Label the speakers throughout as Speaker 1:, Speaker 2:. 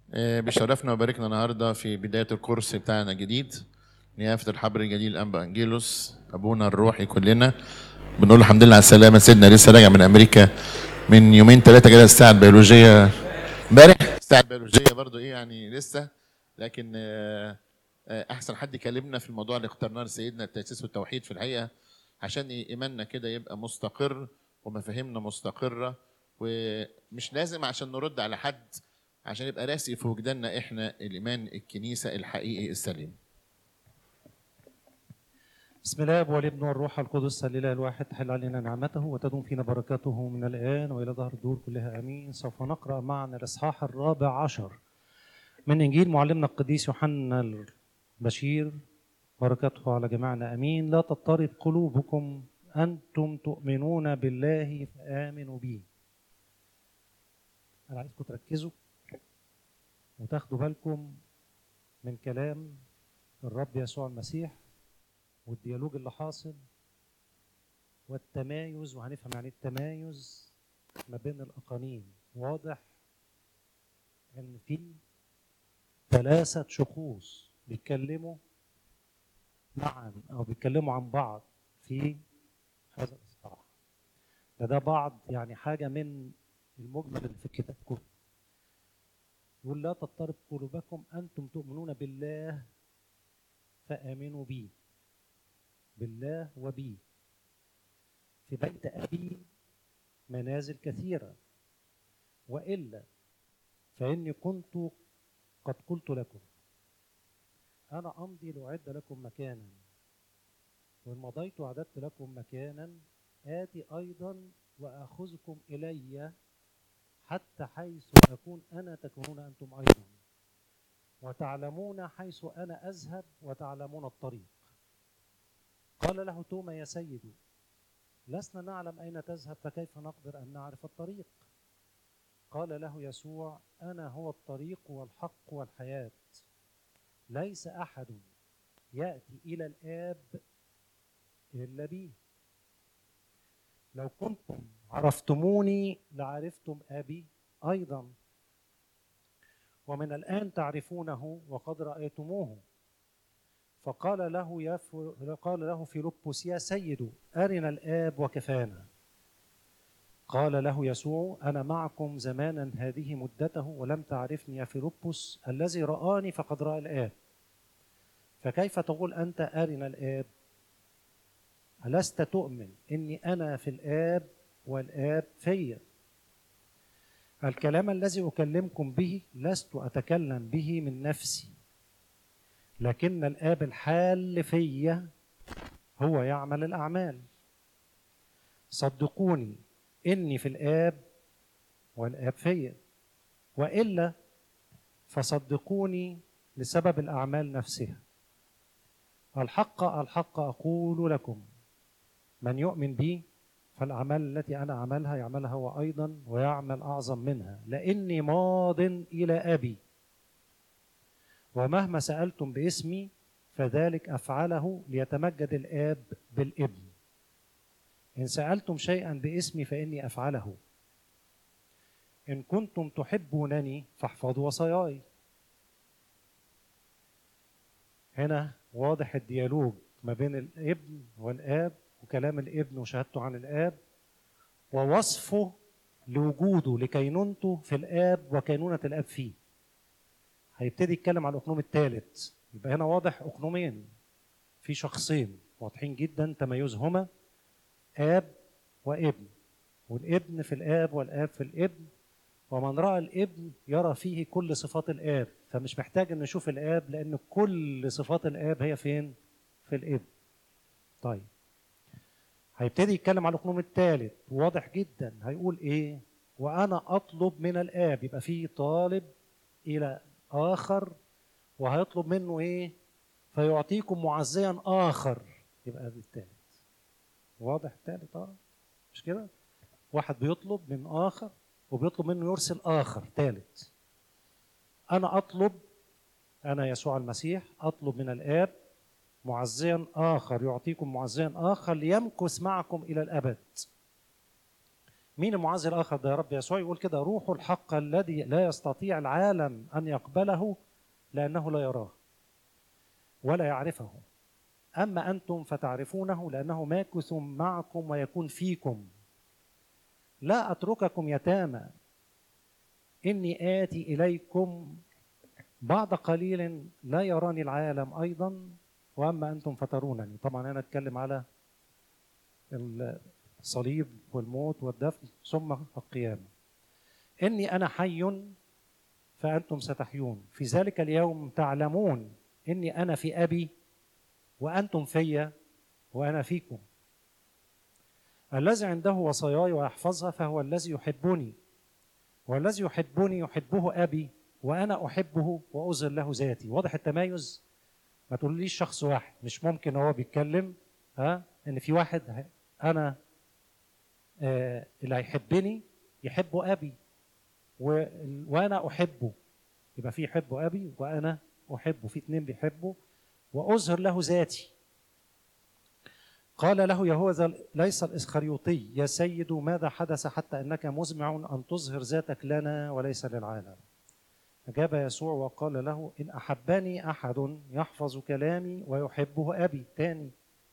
Speaker 1: بيشرفنا وباركنا النهارده في بداية الكورس بتاعنا الجديد نيافة الحبر الجليل أنبا أنجيلوس أبونا الروحي كلنا. بنقول الحمد لله على السلامة. سيدنا لسه راجع من أمريكا من يومين ثلاثة كده، الساعة البيولوجية امبارح. الساعة البيولوجية برضو إيه يعني لسه، لكن أحسن حد يكلمنا في الموضوع اللي اخترناه لسيدنا التأسيس والتوحيد في الحقيقة، عشان إيماننا كده يبقى مستقر ومفاهيمنا مستقرة، ومش لازم عشان نرد على حد، عشان يبقى راسي في وجداننا احنا الايمان الكنيسه الحقيقي السليم.
Speaker 2: بسم الله والابن والروح القدس الاله الواحد تحل علينا نعمته وتدوم فينا بركاته من الان والى دهر الدور كلها امين. سوف نقرا معنا الاصحاح 14 من انجيل معلمنا القديس يوحنا البشير، بركاته على جميعنا امين. لا تضطرب قلوبكم، انتم تؤمنون بالله فامنوا بي. انا عايزكم تركزوا وتاخدوا بالكم من كلام الرب يسوع المسيح والديالوج اللي حاصل والتمايز، وهنفهم يعني التمايز ما بين الأقانيم. واضح إن في ثلاثة شخوص بيتكلموا معا أو بيتكلموا عن بعض في هذا الإصحاح. ده بعض يعني حاجة من المجمل اللي في الكتاب كله. يقول لا تضطرب قلوبكم، أنتم تؤمنون بالله فآمنوا بي. بالله وبي. في بيت أبي منازل كثيرة، وإلا فإني كنت قد قلت لكم أنا أمضي لأعد لكم مكانا، وإن مضيت وأعددت لكم مكانا آتي أيضا وآخذكم إلي، حتى حيث أكون أنا تكونون أنتم أيضا، وتعلمون حيث أنا أذهب وتعلمون الطريق. قال له توما يا سيدي، لسنا نعلم أين تذهب، فكيف نقدر أن نعرف الطريق؟ قال له يسوع أنا هو الطريق والحق والحياة، ليس أحد يأتي إلى الآب إلا بي. لو كنتم عرفتموني لعرفتم أبي أيضا، ومن الآن تعرفونه وقد رأيتموه. قال له فيلبس يا سيد أرنا الآب وكفانا. قال له يسوع أنا معكم زمانا هذه مدته ولم تعرفني يا فيلبس، الذي رآني فقد رأى الآب، فكيف تقول أنت أرنا الآب؟ ألست تؤمن إني أنا في الآب والآب في؟ الكلام الذي أكلمكم به لست أتكلم به من نفسي، لكن الآب الحال في هو يعمل الأعمال. صدقوني إني في الآب والآب في، وإلا فصدقوني لسبب الأعمال نفسها. الحق الحق أقول لكم، من يؤمن بي فالأعمال التي أنا أعملها يعملها هو أيضا ويعمل أعظم منها، لأني ماض إلى أبي، ومهما سألتم باسمي فذلك أفعله ليتمجد الآب بالابن. إن سألتم شيئا باسمي فإني أفعله. إن كنتم تحبونني فاحفظوا وصاياي. هنا واضح الديالوج ما بين الابن والآب، وكلام الابن وشهادته عن الآب، ووصفه لوجوده لكينونته في الآب وكينونة الآب فيه. هيبتدي يتكلم عن الأقنوم الثالث. يبقى هنا واضح أقنومين، في شخصين واضحين جدا تميزهما آب وابن، والابن في الآب والآب في الابن، ومن رأى الابن يرى فيه كل صفات الآب، فمش محتاج أن نشوف الآب لأن كل صفات الآب هي فين؟ في الابن. طيب هيبتدي يتكلم على الأقنوم الثالث، واضح جدا هيقول إيه؟ وأنا أطلب من الآب. يبقى فيه طالب إلى آخر، وهيطلب منه إيه؟ فيعطيكم معزيا آخر. يبقى ده الثالث. واضح الثالث؟ مش كده؟ واحد بيطلب من آخر وبيطلب منه يرسل آخر ثالث. أنا أطلب، أنا يسوع المسيح أطلب من الآب معزيا آخر، يعطيكم معزيا آخر ليمكث معكم إلى الأبد. مين المعزي الآخر ده يا رب؟ يسوع يقول كده: روح الحق الذي لا يستطيع العالم أن يقبله لأنه لا يراه ولا يعرفه، أما أنتم فتعرفونه لأنه ماكث معكم ويكون فيكم. لا أترككم يتامى، إني آتي إليكم. بعد قليل لا يراني العالم أيضا، وأما أنتم فترونني. طبعا أنا أتكلم على الصليب والموت والدفن ثم القيامة. إني أنا حي فأنتم ستحيون، في ذلك اليوم تعلمون إني أنا في أبي وأنتم في وأنا فيكم. الذي عنده وصاياي ويحفظها فهو الذي يحبني، والذي يحبني يحبه أبي وأنا أحبه وأظهر له ذاتي. واضح التمايز؟ ما تقوليش شخص واحد، مش ممكن هو بيتكلم إن في واحد أنا اللي هيحبني يحبه أبي وأنا أحبه، يبقى في يحب أبي وأنا أحبه، في اتنين بيحبوا، وأظهر له ذاتي. قال له يهوذا ليس الإسخريوطي: يا سيد ماذا حدث حتى أنك مزمع أن تظهر ذاتك لنا وليس للعالم؟ أجاب يسوع وقال له: إن أحبني أحد يحفظ كلامي ويحبه أبي. تاني،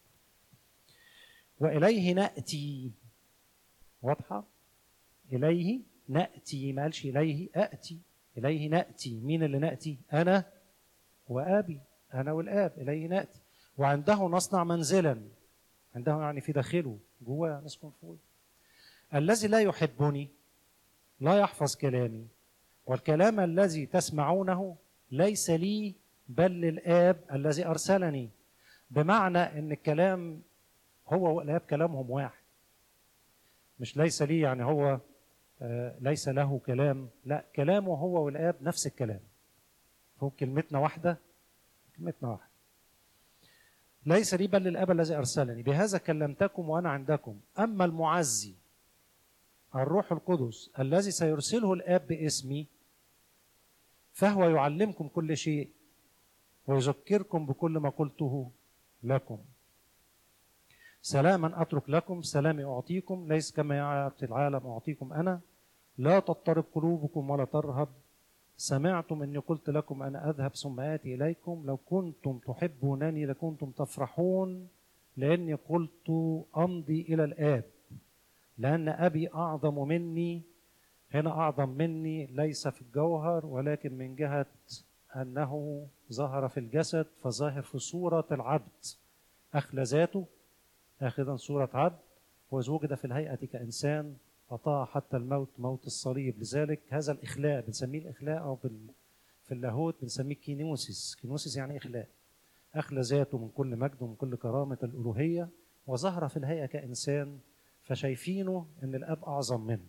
Speaker 2: وإليه نأتي. واضحة؟ إليه نأتي، ما قالش إليه أأتي، إليه نأتي. مين اللي نأتي؟ أنا وأبي، أنا والآب، إليه نأتي. وعنده نصنع منزلا. عنده يعني في داخله، جواه نسكن فوق. الذي لا يحبني لا يحفظ كلامي، والكلام الذي تسمعونه ليس لي بل للآب الذي أرسلني. بمعنى أن الكلام هو والآب كلامهم واحد، مش ليس لي يعني هو ليس له كلام، لا، كلامه هو والآب نفس الكلام، هو كلمتنا واحدة، كلمتنا واحدة. ليس لي بل للآب الذي أرسلني، بهذا كلمتكم وأنا عندكم. أما المعزي الروح القدس الذي سيرسله الآب باسمي فهو يعلمكم كل شيء ويذكركم بكل ما قلته لكم. سلاما أترك لكم، سلامي أعطيكم، ليس كما يعطي العالم أعطيكم أنا. لا تضطرب قلوبكم ولا ترهب. سمعتم أني قلت لكم أنا أذهب ثم آتي إليكم. لو كنتم تحبونني لكنتم تفرحون، لأني قلت أمضي إلى الآب، لأن أبي أعظم مني. هنا أعظم مني ليس في الجوهر ولكن من جهة أنه ظهر في الجسد، فظاهر في صورة العبد، أخلى ذاته آخذا صورة عبد، ووجد في الهيئة كإنسان، أطاع حتى الموت، موت الصليب. لذلك هذا الإخلاء بنسميه الإخلاء، أو في اللاهوت بنسميه كينوسيس. كينوسيس يعني إخلاء. أخلى ذاته من كل مجد ومن كل كرامة الألوهية، وظهر في الهيئة كإنسان، فشايفينه أن الأب أعظم منه.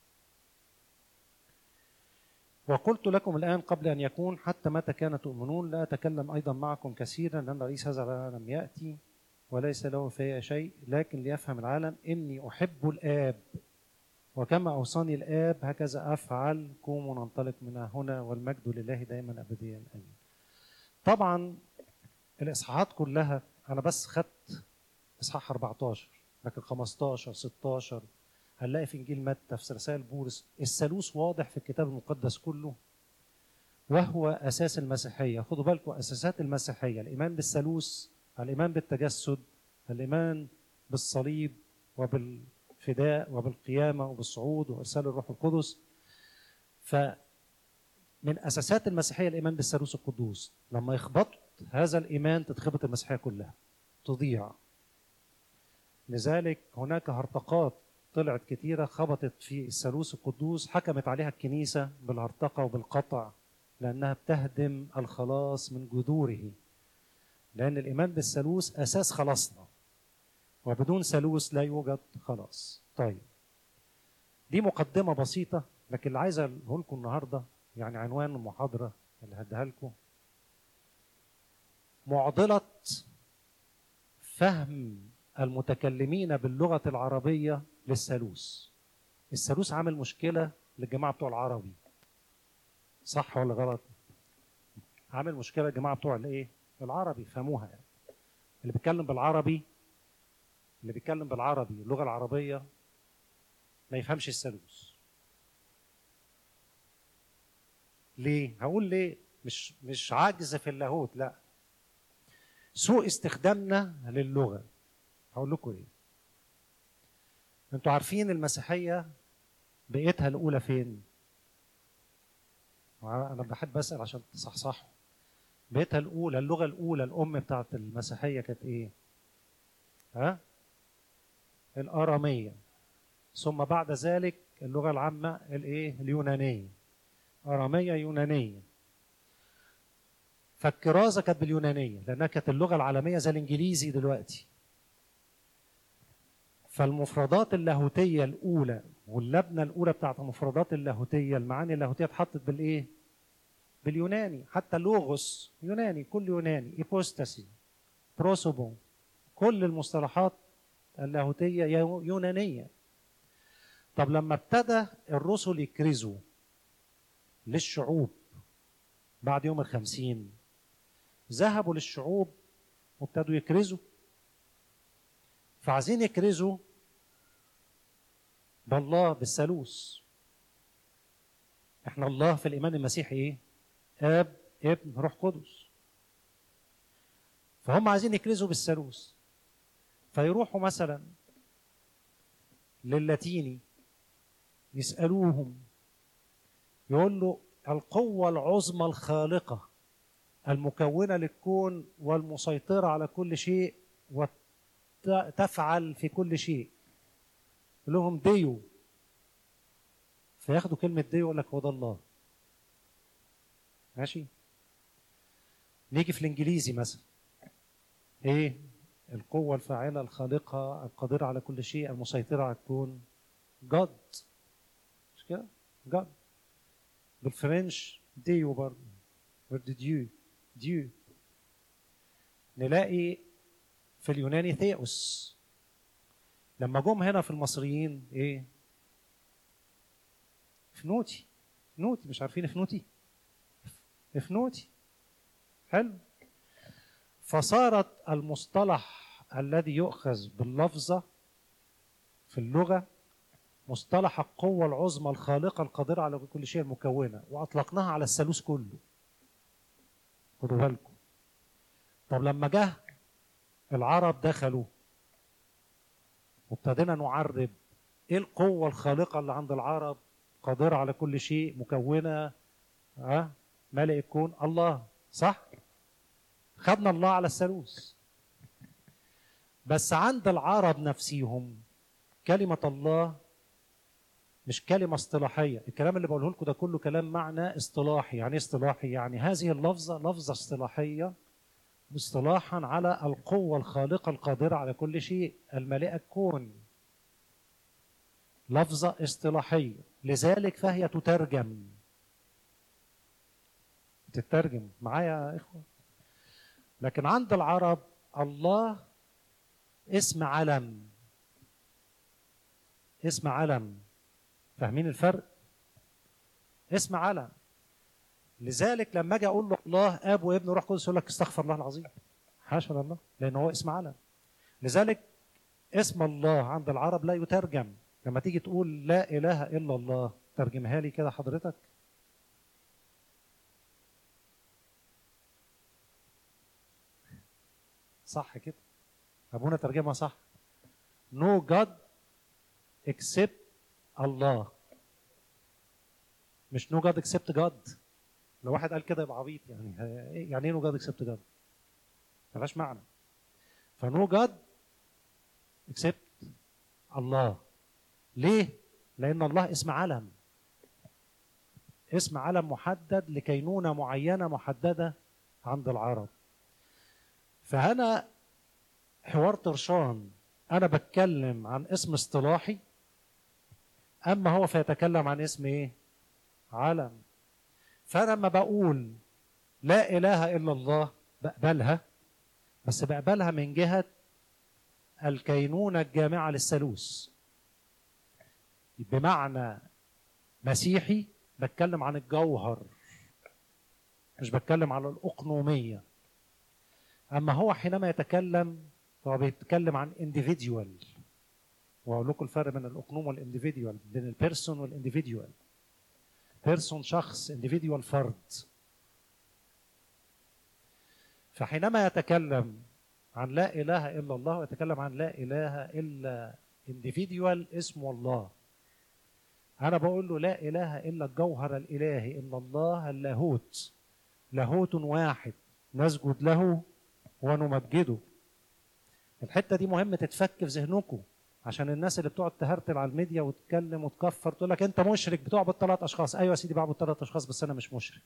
Speaker 2: وقلت لكم الآن قبل أن يكون، حتى متى كان تؤمنون. لا أتكلم أيضا معكم كثيرا لأن رئيس هذا العالم يأتي وليس له في شيء، لكن ليفهم العالم إني أحب الآب، وكما أوصاني الآب هكذا أفعل. قوموا ننطلق من هنا، والمجد لله دائما أبديا آمين. طبعا الإصحاحات كلها، أنا بس خدت إصحاح 14، لكن 15 16 هنلاقي في إنجيل متى، في رسائل بولس. الثالوث واضح في الكتاب المقدس كله، وهو أساس المسيحية. خدوا بالكم، أساسات المسيحية: الإيمان بالثالوث، الإيمان بالتجسد، الإيمان بالصليب وبالفداء وبالقيامة وبالصعود وإرسال الروح القدس. فمن أساسات المسيحية الإيمان بالثالوث القدوس. لما يخبط هذا الإيمان تتخبط المسيحية كلها، تضيع. لذلك هناك هرطقات طلعت كتيرة خبطت في الثالوث القدوس، حكمت عليها الكنيسة بالهرطقة وبالقطع، لأنها بتهدم الخلاص من جذوره. لأن الإيمان بالثالوث أساس خلاصنا، وبدون ثالوث لا يوجد خلاص. طيب، دي مقدمة بسيطة، لكن اللي عايز أقوله لكم النهاردة، يعني عنوان المحاضرة اللي هديها لكم: معضلة فهم المتكلمين باللغة العربية للثالوث. الثالوث عامل مشكلة للجماعة بتوع العربي، صح ولا غلط؟ عامل مشكلة للجماعة بتوع الايه؟ العربي، فهموها يعني. اللي بيتكلم بالعربي اللغة العربية ما يفهمش الثالوث. ليه؟ هقول ليه. مش عجز في اللاهوت، لا، سوء استخدامنا للغه. هقول لكم ايه. انتوا عارفين المسيحيه بقيتها الاولى فين؟ انا بحب اسال عشان تصحصحوا. بقيتها الاولى، اللغه الاولى الام بتاعت المسيحيه كانت ايه؟ ها؟ الاراميه. ثم بعد ذلك اللغه العامه الايه؟ اليونانيه. اراميه يونانيه. فالكرازه كانت باليونانيه لانها كانت اللغه العالميه زي الانجليزي دلوقتي. فالمفردات اللاهوتيه الاولى واللبنه الاولى بتاعت المفردات اللاهوتيه، المعاني اللاهوتيه اتحطت بالايه؟ باليوناني. حتى لوغوس يوناني، كل يوناني. ايبوستاسي، بروسوبو، كل المصطلحات اللاهوتيه يونانيه. طب لما ابتدى الرسل يكرزوا للشعوب بعد يوم الخمسين، ذهبوا للشعوب وابتدوا يكرزوا. فعايزين يكرزوا بالله، بالثالوث. احنا الله في الايمان المسيحي ايه؟ اب، ابن، روح قدس. فهم عايزين يكرزوا بالثالوث، فيروحوا مثلا للاتيني يسالوهم، يقول له القوه العظمى الخالقه المكونه للكون والمسيطره على كل شيء وتفعل في كل شيء، يقول لهم ديو. فياخدوا كلمه ديو يقول لك هو ده الله. ماشي. نيجي في الانجليزي مثلا ايه؟ القوة الفاعلة الخالقة القادرة على كل شيء المسيطرة على الكون، God. مش كده؟ God. بالفرنش ديو برضه، ديو، ديو. نلاقي في اليوناني ثيوس. لما جم هنا في المصريين ايه؟ فنوتي. فنوتي، مش عارفين فنوتي؟ فنوتي. حلو. فصارت المصطلح الذي يؤخذ باللفظة في اللغة مصطلح القوة العظمى الخالقة القادرة على كل شيء المكونة، وأطلقناها على الثالوث كله. خدوا بالكم. طب لما جه العرب دخلوا وابتدينا نعرب ايه القوة الخالقة اللي عند العرب قادرة على كل شيء مكونة، ملء الكون، الله، صح؟ خدنا الله على الثالوث. بس عند العرب نفسيهم كلمة الله مش كلمة اصطلاحية. الكلام اللي بقوله لكم ده كله كلام معنى اصطلاحي. يعني اصطلاحي يعني هذه اللفظة لفظة اصطلاحية اصطلاحا على القوة الخالقة القادرة على كل شيء المالئة الكون. لفظة اصطلاحية، لذلك فهي تترجم معايا يا إخوة. لكن عند العرب الله اسم علم. اسم علم. فاهمين الفرق؟ اسم علم. لذلك لما اجي اقول له الله اب وابن وروح قدس يقول لك استغفر الله العظيم، حاشا لله، لان هو اسم علم. لذلك اسم الله عند العرب لا يترجم. لما تيجي تقول لا اله الا الله، ترجمها لي كده حضرتك. صح كده؟ ابونا ترجمها صح. No God except الله. مش no God except God. لو واحد قال كده يبقى عبيط. يعني ايه no God except God؟ ملهاش معنى. فنو God except الله. ليه؟ لأن الله اسم علم. اسم علم محدد لكينونة معينة محددة عند العرب. فأنا حوار طرشان، أنا بتكلم عن اسم اصطلاحي، أما هو فيتكلم عن اسم إيه؟ علم. فأنا لما بقول لا إله إلا الله بقبلها، بس بقبلها من جهة الكينونة الجامعة للثالوث. بمعنى مسيحي بتكلم عن الجوهر، مش بتكلم على الأقنومية. أما هو حينما يتكلم فهو بيتكلم عن individual، واقول لكم الفرق بين الاقنوم والانديفيديوال، بين البيرسون والانديفيديوال. بيرسون شخص، انديفيديوال فرد. فحينما يتكلم عن لا اله الا الله ويتكلم عن لا اله الا انديفيديوال اسمه الله. انا بقول له لا اله الا الجوهر الالهي، الا الله اللاهوت، لاهوت واحد نسجد له ونمجده. الحته دي مهم تتفك في ذهنكم، عشان الناس اللي بتقعد تهرتل على الميديا وتتكلم وتكفر تقول لك انت مشرك بتعبد 3 اشخاص. ايوه يا سيدي بعبد 3 اشخاص بس انا مش مشرك.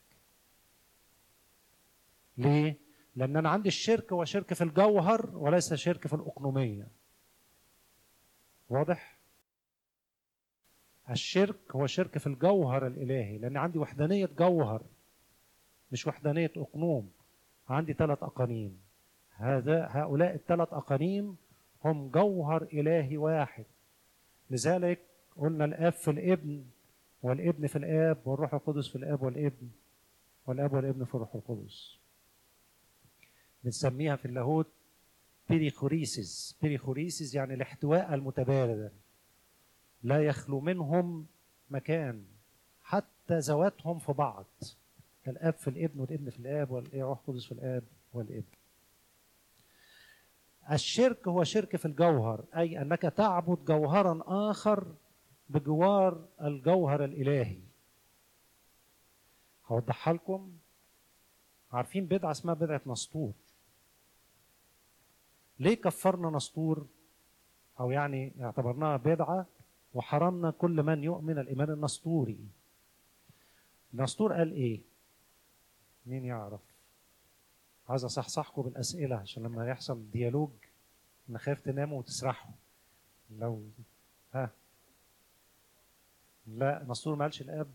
Speaker 2: ليه؟ لان انا عندي الشرك هو شرك في الجوهر وليس شرك في الاقنوميه. واضح؟ الشرك هو شرك في الجوهر الالهي، لان عندي وحدانيه جوهر مش وحدانيه اقنوم. عندي 3 اقانيم، هؤلاء ال3 اقانيم هم جوهر الهي واحد. لذلك قلنا الاب في الابن، والابن في الاب، والروح القدس في الاب والابن، والاب والابن في الروح القدس. بنسميها في اللاهوت بيريخوريسيس. بيريخوريسيس يعني الاحتواء المتبادل، لا يخلو منهم مكان، حتى ذواتهم في بعض. الاب في الابن والابن في الاب والروح القدس في الاب والابن. الشرك هو شرك في الجوهر، أي أنك تعبد جوهرا آخر بجوار الجوهر الإلهي. هوضحها لكم. عارفين بدعة اسمها بدعة نسطور؟ ليه كفرنا نسطور؟ أو يعني اعتبرناها بدعة وحرمنا كل من يؤمن الإيمان النسطوري. نسطور قال إيه؟ مين يعرف؟ عايز أصحصحكم بالأسئلة عشان لما يحصل ديالوج أنا خايف تناموا وتسرحوا. لو ها لا، نسطور ما قالش الاب.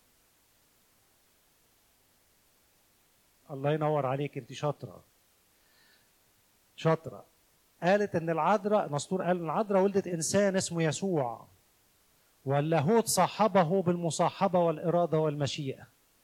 Speaker 2: الله ينور عليك، انت شاطره شاطره. قالت ان العذراء، نسطور قال ان العذراء ولدت انسان اسمه يسوع، واللاهوت صاحبه بالمصاحبه والاراده والمشيئه.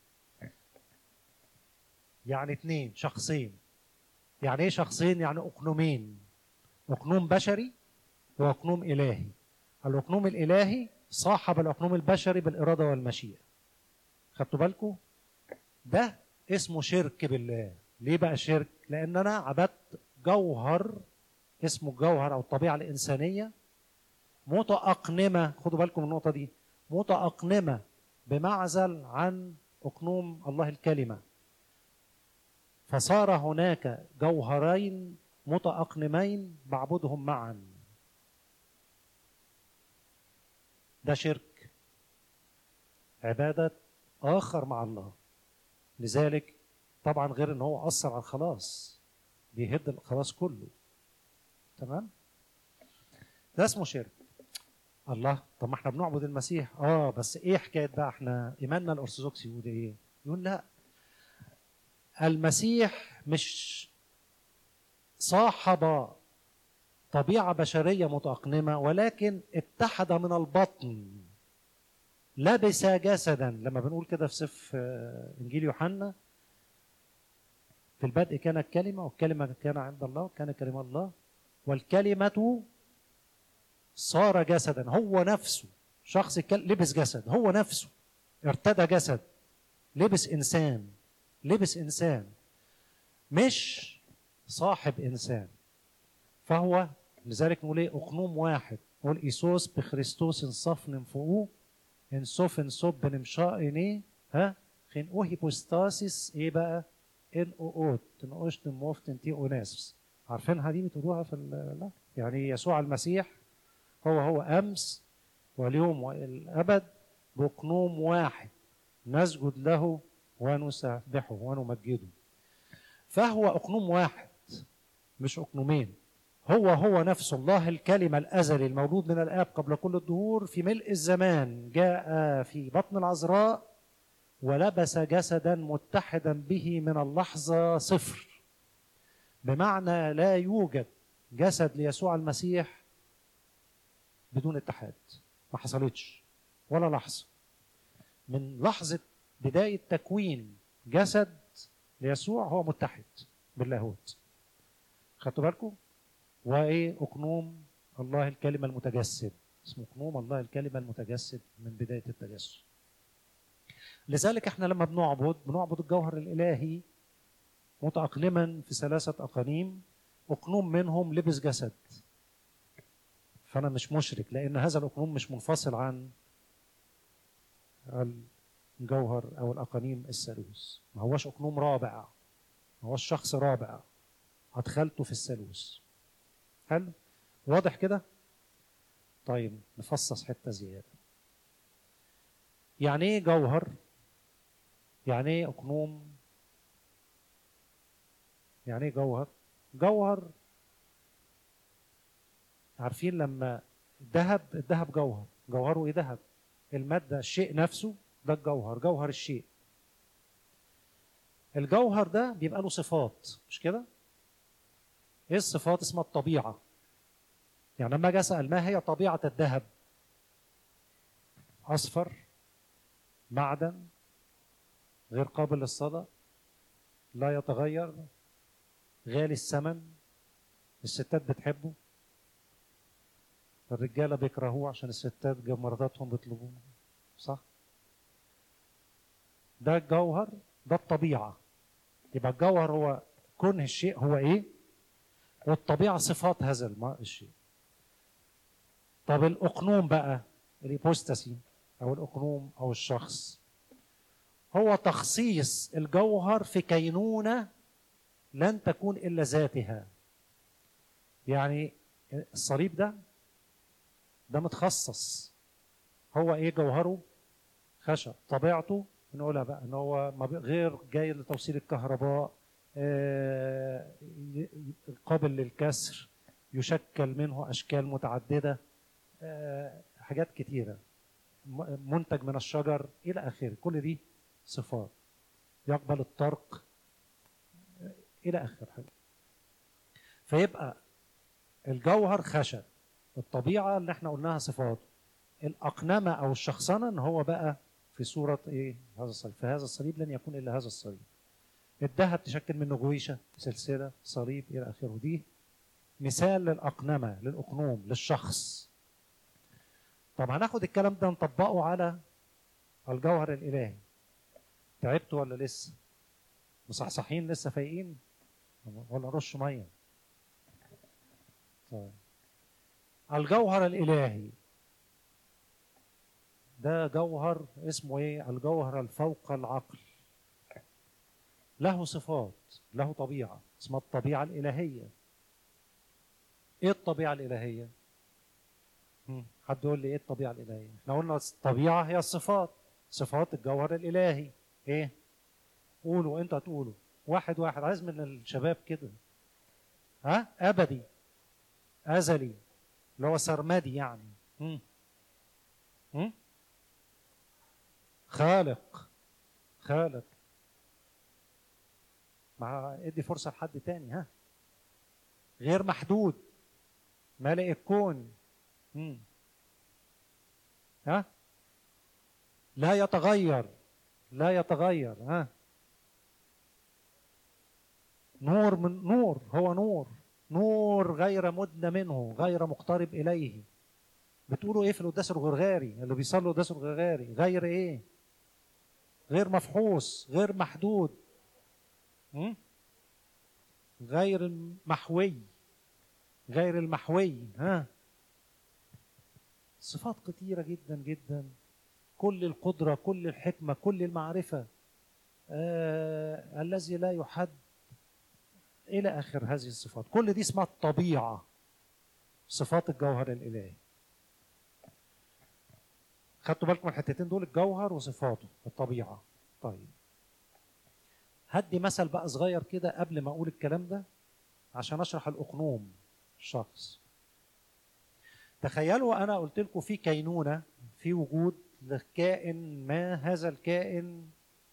Speaker 2: يعني 2 شخصين. يعني ايه شخصين؟ يعني اقنومين، اقنوم بشري واقنوم الهي. الاقنوم الالهي صاحب الاقنوم البشري بالاراده والمشيئه. خدتوا بالكم؟ ده اسمه شرك بالله. ليه بقى شرك؟ لان انا عبدت جوهر اسمه الجوهر او الطبيعه الانسانيه متأقنمه. خدوا بالكم من النقطه دي، متأقنمه بمعزل عن اقنوم الله الكلمه. فصار هناك جوهرين متأقنمين بعبدهم معا. ده شرك، عباده اخر مع الله. لذلك طبعا غير ان هو اثر على الخلاص، بيهد الخلاص كله. تمام؟ ده اسمه شرك. الله، طب ما احنا بنعبد المسيح. بس ايه حكايه بقى احنا ايماننا الارثوذكسي يقول ايه؟ يقول لا، المسيح مش صاحب طبيعه بشريه متأقنمه، ولكن اتحد من البطن، لبس جسدا. لما بنقول كده في سفر انجيل يوحنا، في البدء كان الكلمه، والكلمه كان عند الله، وكان كلمه الله، والكلمه صار جسدا. هو نفسه شخص لبس جسد، هو نفسه ارتدى جسد، لبس انسان. لبس انسان مش صاحب انسان. فهو لذلك نقول ايه؟ اقنوم واحد. نقول ايسوس بخريستوس انصف نمفؤوه انصف انصب بنمشائني خين هيبوستاسيس ايه بقى؟ ان اوت تنقشت موفت تي اوناس. عارفينها دي؟ بتقولوها في لا يعني يسوع المسيح هو امس واليوم والابد باقنوم واحد نسجد له ونسبحه ونمجده. فهو اقنوم واحد مش اقنومين. هو نفسه الله الكلمة الأزلي المولود من الآب قبل كل الدهور، في ملء الزمان جاء في بطن العذراء ولبس جسدا متحدا به من اللحظة صفر. بمعنى لا يوجد جسد ليسوع المسيح بدون اتحاد، ما حصلتش ولا لحظة. من لحظة بداية تكوين جسد ليسوع هو متحد باللاهوت. خدتوا بالكم؟ وايه؟ اقنوم الله الكلمة المتجسد، اسمه أقنوم الله الكلمة المتجسد من بداية التجسد. لذلك احنا لما بنعبد الجوهر الإلهي متأقلما في 3 أقانيم، أقنوم منهم لبس جسد، فأنا مش مشرك، لأن هذا الأقنوم مش منفصل عن الجوهر أو الأقانيم الثالوث، ما هوش أقنوم رابع، ما هوش شخص رابع أدخلته في الثالوث. حلو؟ واضح كده؟ طيب نفصص حتة زيادة. يعني إيه جوهر؟ يعني إيه أقنوم؟ يعني إيه جوهر؟ جوهر، عارفين لما الذهب جوهر، جوهره إيه؟ ذهب، المادة الشيء نفسه ده الجوهر، جوهر الشيء. الجوهر ده بيبقى له صفات، مش كده؟ ايه الصفات؟ اسمها الطبيعة. يعني لما اجي اسال ما هي طبيعة الذهب؟ اصفر، معدن، غير قابل للصدى، لا يتغير، غالي الثمن، الستات بتحبه، الرجالة بيكرهوه عشان الستات مراتاتهم بيطلبوه، صح؟ ده الجوهر، ده الطبيعة. يبقى الجوهر هو كونه الشيء هو ايه، والطبيعة صفات هذا الشيء. طب الأقنوم بقى، الإيبوستاسي أو الأقنوم أو الشخص، هو تخصيص الجوهر في كينونة لن تكون إلا ذاتها. يعني الصليب ده متخصص، هو إيه جوهره؟ خشب. طبيعته نقولها بقى إن هو غير جاي لتوصيل الكهرباء، قابل للكسر، يشكل منه أشكال متعددة، حاجات كتيرة، منتج من الشجر إلى آخره. كل دي صفات، يقبل الطرق إلى آخر حاجة. فيبقى الجوهر خشب، الطبيعة اللي احنا قلناها صفات، الأقنمة أو الشخصنة إن هو بقى في صورة إيه؟ هذا الصليب. فهذا الصليب لن يكون إلا هذا الصليب. الذهب تشكل منه غويشة، سلسلة، صليب إلى آخره. دي مثال للأقنمة، للأقنوم، للشخص. طب هناخد الكلام ده نطبقه على الجوهر الإلهي. تعبتوا ولا لسه؟ مصحصحين لسه فايقين؟ ولا رش ميه؟ طيب. الجوهر الإلهي ده جوهر اسمه ايه؟ الجوهر الفوق العقل، له صفات، له طبيعة اسمها الطبيعة الإلهية. ايه الطبيعة الإلهية؟ حد يقول لي ايه الطبيعة الإلهية؟ احنا قلنا الطبيعة هي الصفات، صفات الجوهر الإلهي ايه؟ قولوا، انت هتقولوا واحد واحد، عايز من الشباب كده. ها؟ أبدي، أزلي، اللي هو سرمدي يعني. خالق، خالق. مع ادي فرصة لحد تاني. ها؟ غير محدود، مالئ الكون. ها؟ لا يتغير، لا يتغير. ها؟ نور، من نور، هو نور، نور غير مدنى منه، غير مقترب إليه. بتقولوا ايه في القداس الغرغاري اللي بيصلوا القداس الغرغاري؟ غير ايه؟ غير مفحوص، غير محدود، غير المحوي، غير المحوي. ها؟ صفات كتيرة جدا جدا، كل القدرة، كل الحكمة، كل المعرفة، الذي لا يحد، إلى آخر هذه الصفات. كل دي اسمها الطبيعة، صفات الجوهر الإلهي. خدتوا بالكم الحتتين دول، الجوهر وصفاته، الطبيعة. طيب هدي مثل بقى صغير كده قبل ما أقول الكلام ده عشان أشرح الأقنوم، الشخص. تخيلوا أنا قلت لكم في كينونة، في وجود لكائن ما، هذا الكائن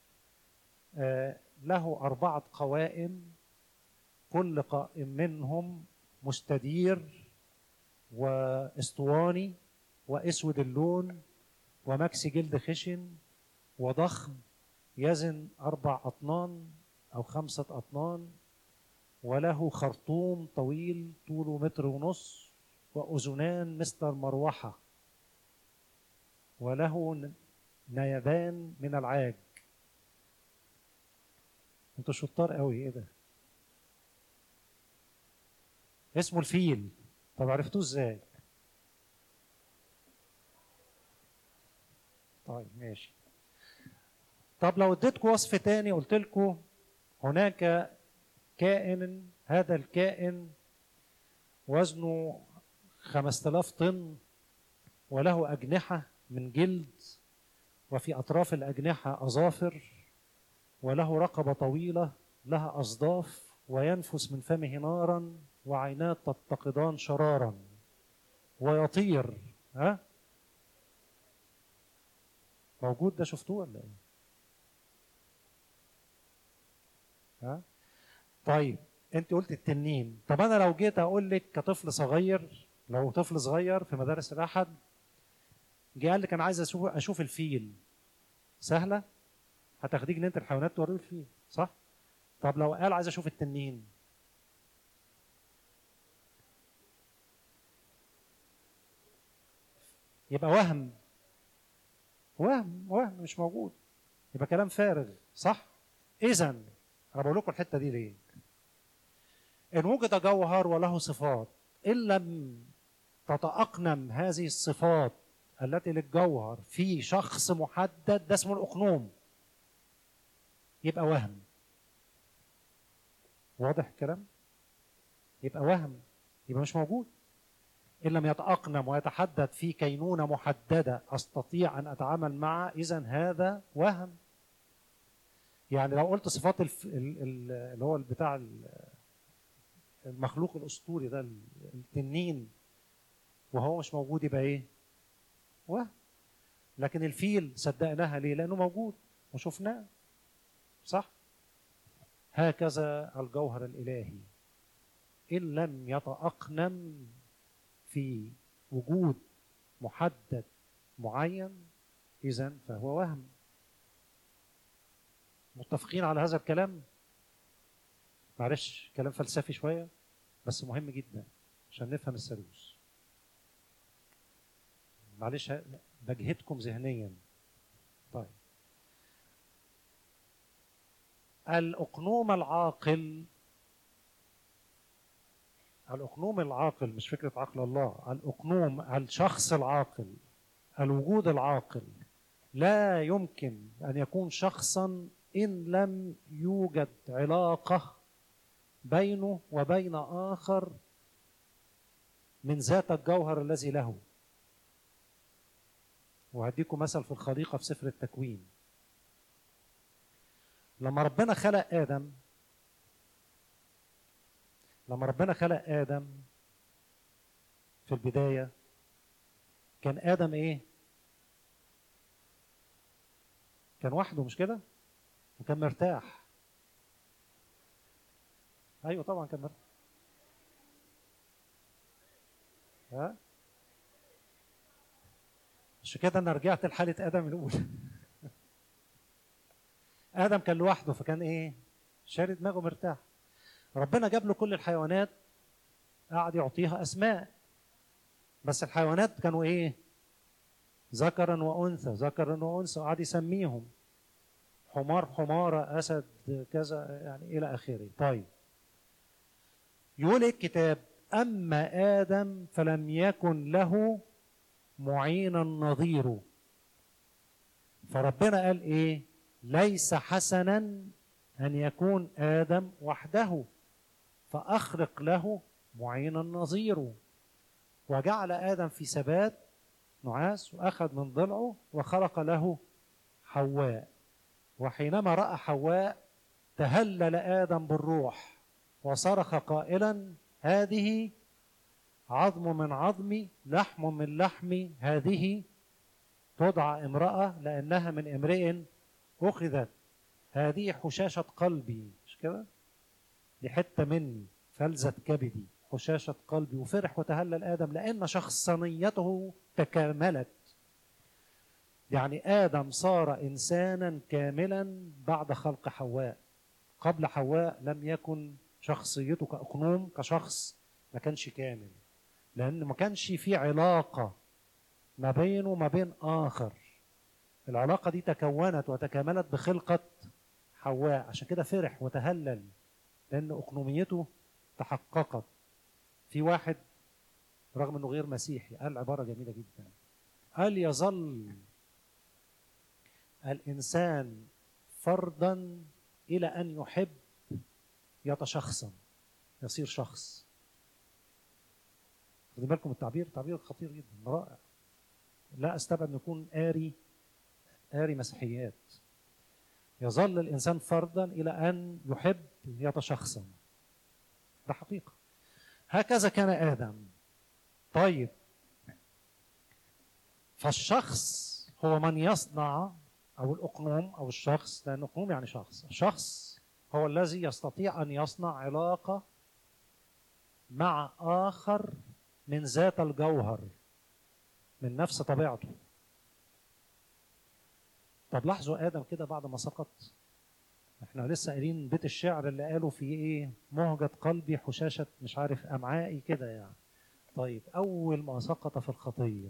Speaker 2: له 4 قوائم، كل قائم منهم مستدير واسطواني واسود اللون ومكسي جلد خشن وضخم، يزن 4 أطنان أو 5 أطنان، وله خرطوم طويل طوله 1.5 متر، وأذنان مثل المروحة وله نيبان من العاج. انتوا شطار قوي. ايه ده؟ اسمه الفيل. طب عرفتوه ازاي؟ طيب ماشي. طب لو اديتكم وصف تاني، قلت لكم هناك كائن، هذا الكائن وزنه 5000 طن وله أجنحة من جلد وفي أطراف الأجنحة أظافر وله رقبة طويلة لها أصداف وينفس من فمه نارا وعينات تتقدان شرارا ويطير. ها؟ موجود ده؟ شفتوه ولا ايه؟ ها؟ طيب انت قلت التنين. طب انا لو جيت اقول لك كطفل صغير، لو طفل صغير في مدارس الاحد جه قال لك انا عايز اشوف الفيل، سهله؟ هتاخديه جنينه الحيوانات توريه الفيل، صح؟ طب لو قال عايز اشوف التنين، يبقى وهم. وهم مش موجود، يبقى كلام فارغ، صح؟ اذا انا بقول لكم الحته دي ليه؟ ان وجد جوهر وله صفات، ان لم تتأقنم هذه الصفات التي للجوهر في شخص محدد، ده اسمه الأقنوم، يبقى وهم. واضح الكلام؟ يبقى وهم، يبقى مش موجود. إن لم يتأقنم ويتحدد في كينونة محددة أستطيع أن أتعامل معه، إذن هذا وهم. يعني لو قلت صفات اللي هو بتاع المخلوق الأسطوري ده، التنين، وهو مش موجود، يبقى إيه؟ وهم. لكن الفيل صدقناها ليه؟ لأنه موجود وشفناه، صح؟ هكذا الجوهر الإلهي إن لم يتأقنم في وجود محدد معين، إذن فهو وهم. متفقين على هذا الكلام؟ معلش كلام فلسفي شوية بس مهم جدا عشان نفهم الثالوث. معلش بجهدكم ذهنيا. طيب، الأقنوم العاقل، الأقنوم العاقل، مش فكرة عقل الله، الأقنوم، الشخص العاقل، الوجود العاقل لا يمكن أن يكون شخصا إن لم يوجد علاقة بينه وبين آخر من ذات الجوهر الذي له. وهديكم مثل في الخليقة في سفر التكوين. لما ربنا خلق آدم، في البداية كان آدم إيه؟ كان وحده، مش كده؟ وكان مرتاح. أيوه طبعا كان مرتاح. ها؟ مش كده أنا رجعت لحالة آدم الأولى. آدم كان لوحده فكان إيه؟ شاري دماغه مرتاح. ربنا جاب له كل الحيوانات، قعد يعطيها أسماء، بس الحيوانات كانوا إيه؟ ذكرا وأنثى، ذكرا وأنثى، قعد يسميهم حمار حمارة، أسد كذا، يعني إلى آخره. طيب، يقول الكتاب أما آدم فلم يكن له معينا نظيره. فربنا قال إيه؟ ليس حسنا أن يكون آدم وحده، فأخلق له معينا نظيره. وجعل آدم في سبات نعاس وأخذ من ضلعه وخلق له حواء. وحينما رأى حواء تهلل آدم بالروح وصرخ قائلا هذه عظم من عظمي لحم من لحمي، هذه تدعى امرأة لأنها من امرئ أخذت، هذه حشاشة قلبي. مش كده؟ دي حتة مني فلذة كبدي، حشاشة قلبي. وفرح وتهلل آدم لأن شخصانيته تكاملت. يعني آدم صار إنسانا كاملا بعد خلق حواء. قبل حواء لم يكن شخصيته كأقنوم، كشخص ما كانش كامل. لأن ما كانش في علاقة ما بينه وما بين آخر. العلاقة دي تكونت وتكاملت بخلقة حواء، عشان كده فرح وتهلل لأن أقنوميته تحققت. في واحد رغم أنه غير مسيحي قال عبارة جميلة جدا، قال يظل الإنسان فردا إلى أن يحب يتشخصن، يصير شخص. خدوا بالكم التعبير، تعبير خطير جدا رائع. لا أستبعد أن يكون قاري مسيحيات. يظل الإنسان فردا إلى أن يحب يتشخصن، ده حقيقة. هكذا كان آدم. طيب، فالشخص هو من يصنع، أو الأقنوم أو الشخص، لأن أقنوم يعني شخص. الشخص هو الذي يستطيع أن يصنع علاقة مع آخر من ذات الجوهر، من نفس طبيعته. طب لاحظوا آدم كده بعد ما سقط، احنا لسه قايلين بيت الشعر اللي قالوا فيه ايه؟ مهجة قلبي حشاشة مش عارف أمعائي كده يعني. طيب أول ما سقط في الخطية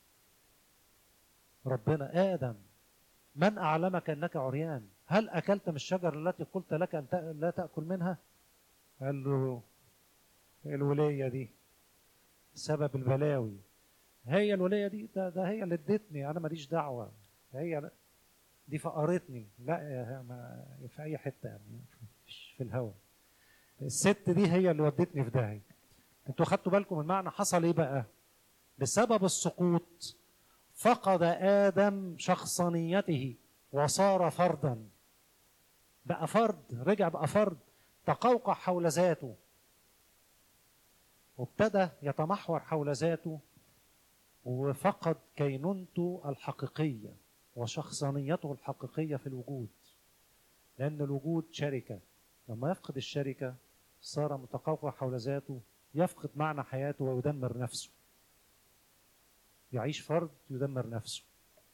Speaker 2: ربنا، آدم من أعلمك أنك عريان؟ هل أكلت من الشجرة التي قلت لك أن لا تأكل منها؟ قال له الولية دي سبب البلاوي. هي الولية دي ده هي اللي ادتني، أنا ماليش دعوة، هي دي فقرتني. لا في أي حتة يعني، مش في الهوا. الست دي هي اللي ودتني في داهية. انتوا خدتوا بالكم من معنى حصل ايه بقى؟ بسبب السقوط فقد آدم شخصانيته وصار فردا. بقى فرد، رجع بقى فرد، تقوقع حول ذاته وابتدى يتمحور حول ذاته، وفقد كينونته الحقيقية وشخصانيته الحقيقية في الوجود. لأن الوجود شركة، لما يفقد الشركة صار متقوقع حول ذاته، يفقد معنى حياته ويدمر نفسه. يعيش فرد يدمر نفسه.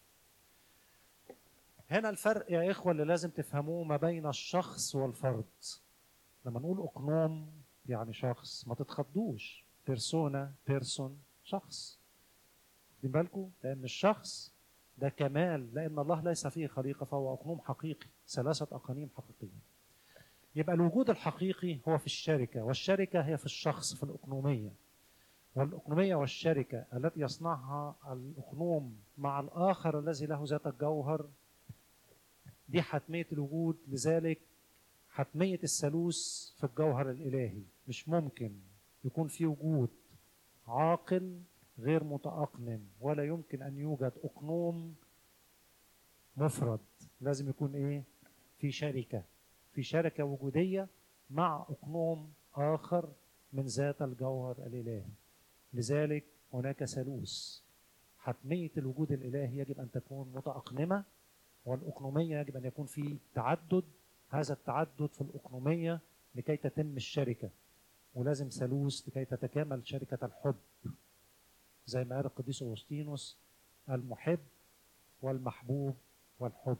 Speaker 2: هنا الفرق يا إخوة اللي لازم تفهموه ما بين الشخص والفرد. لما نقول أقنوم يعني شخص، ما تتخضوش، بيرسونا بيرسون شخص. خدين بالكم؟ لأن الشخص ده كمال، لأن الله ليس فيه خليقة فهو أقنوم حقيقي، 3 أقانيم حقيقية. يبقى الوجود الحقيقي هو في الشركة، والشركة هي في الشخص، في الأقنومية. والأقنومية والشركة التي يصنعها الأقنوم مع الآخر الذي له ذات الجوهر، دي حتمية الوجود. لذلك حتمية الثالوث في الجوهر الإلهي. مش ممكن يكون في وجود عاقل غير متأقلم، ولا يمكن أن يوجد أقنوم مفرد. لازم يكون إيه؟ في شركة، في شركة وجودية مع أقنوم آخر من ذات الجوهر الإلهي. لذلك هناك ثالوث. حتمية الوجود الإلهي يجب أن تكون متأقلمة، والأقنومية يجب أن يكون في تعدد. هذا التعدد في الأقنومية لكي تتم الشركة، ولازم ثالوث لكي تتكامل شركة الحب. زي ما قال القديس أغسطينوس: المحب والمحبوب والحب.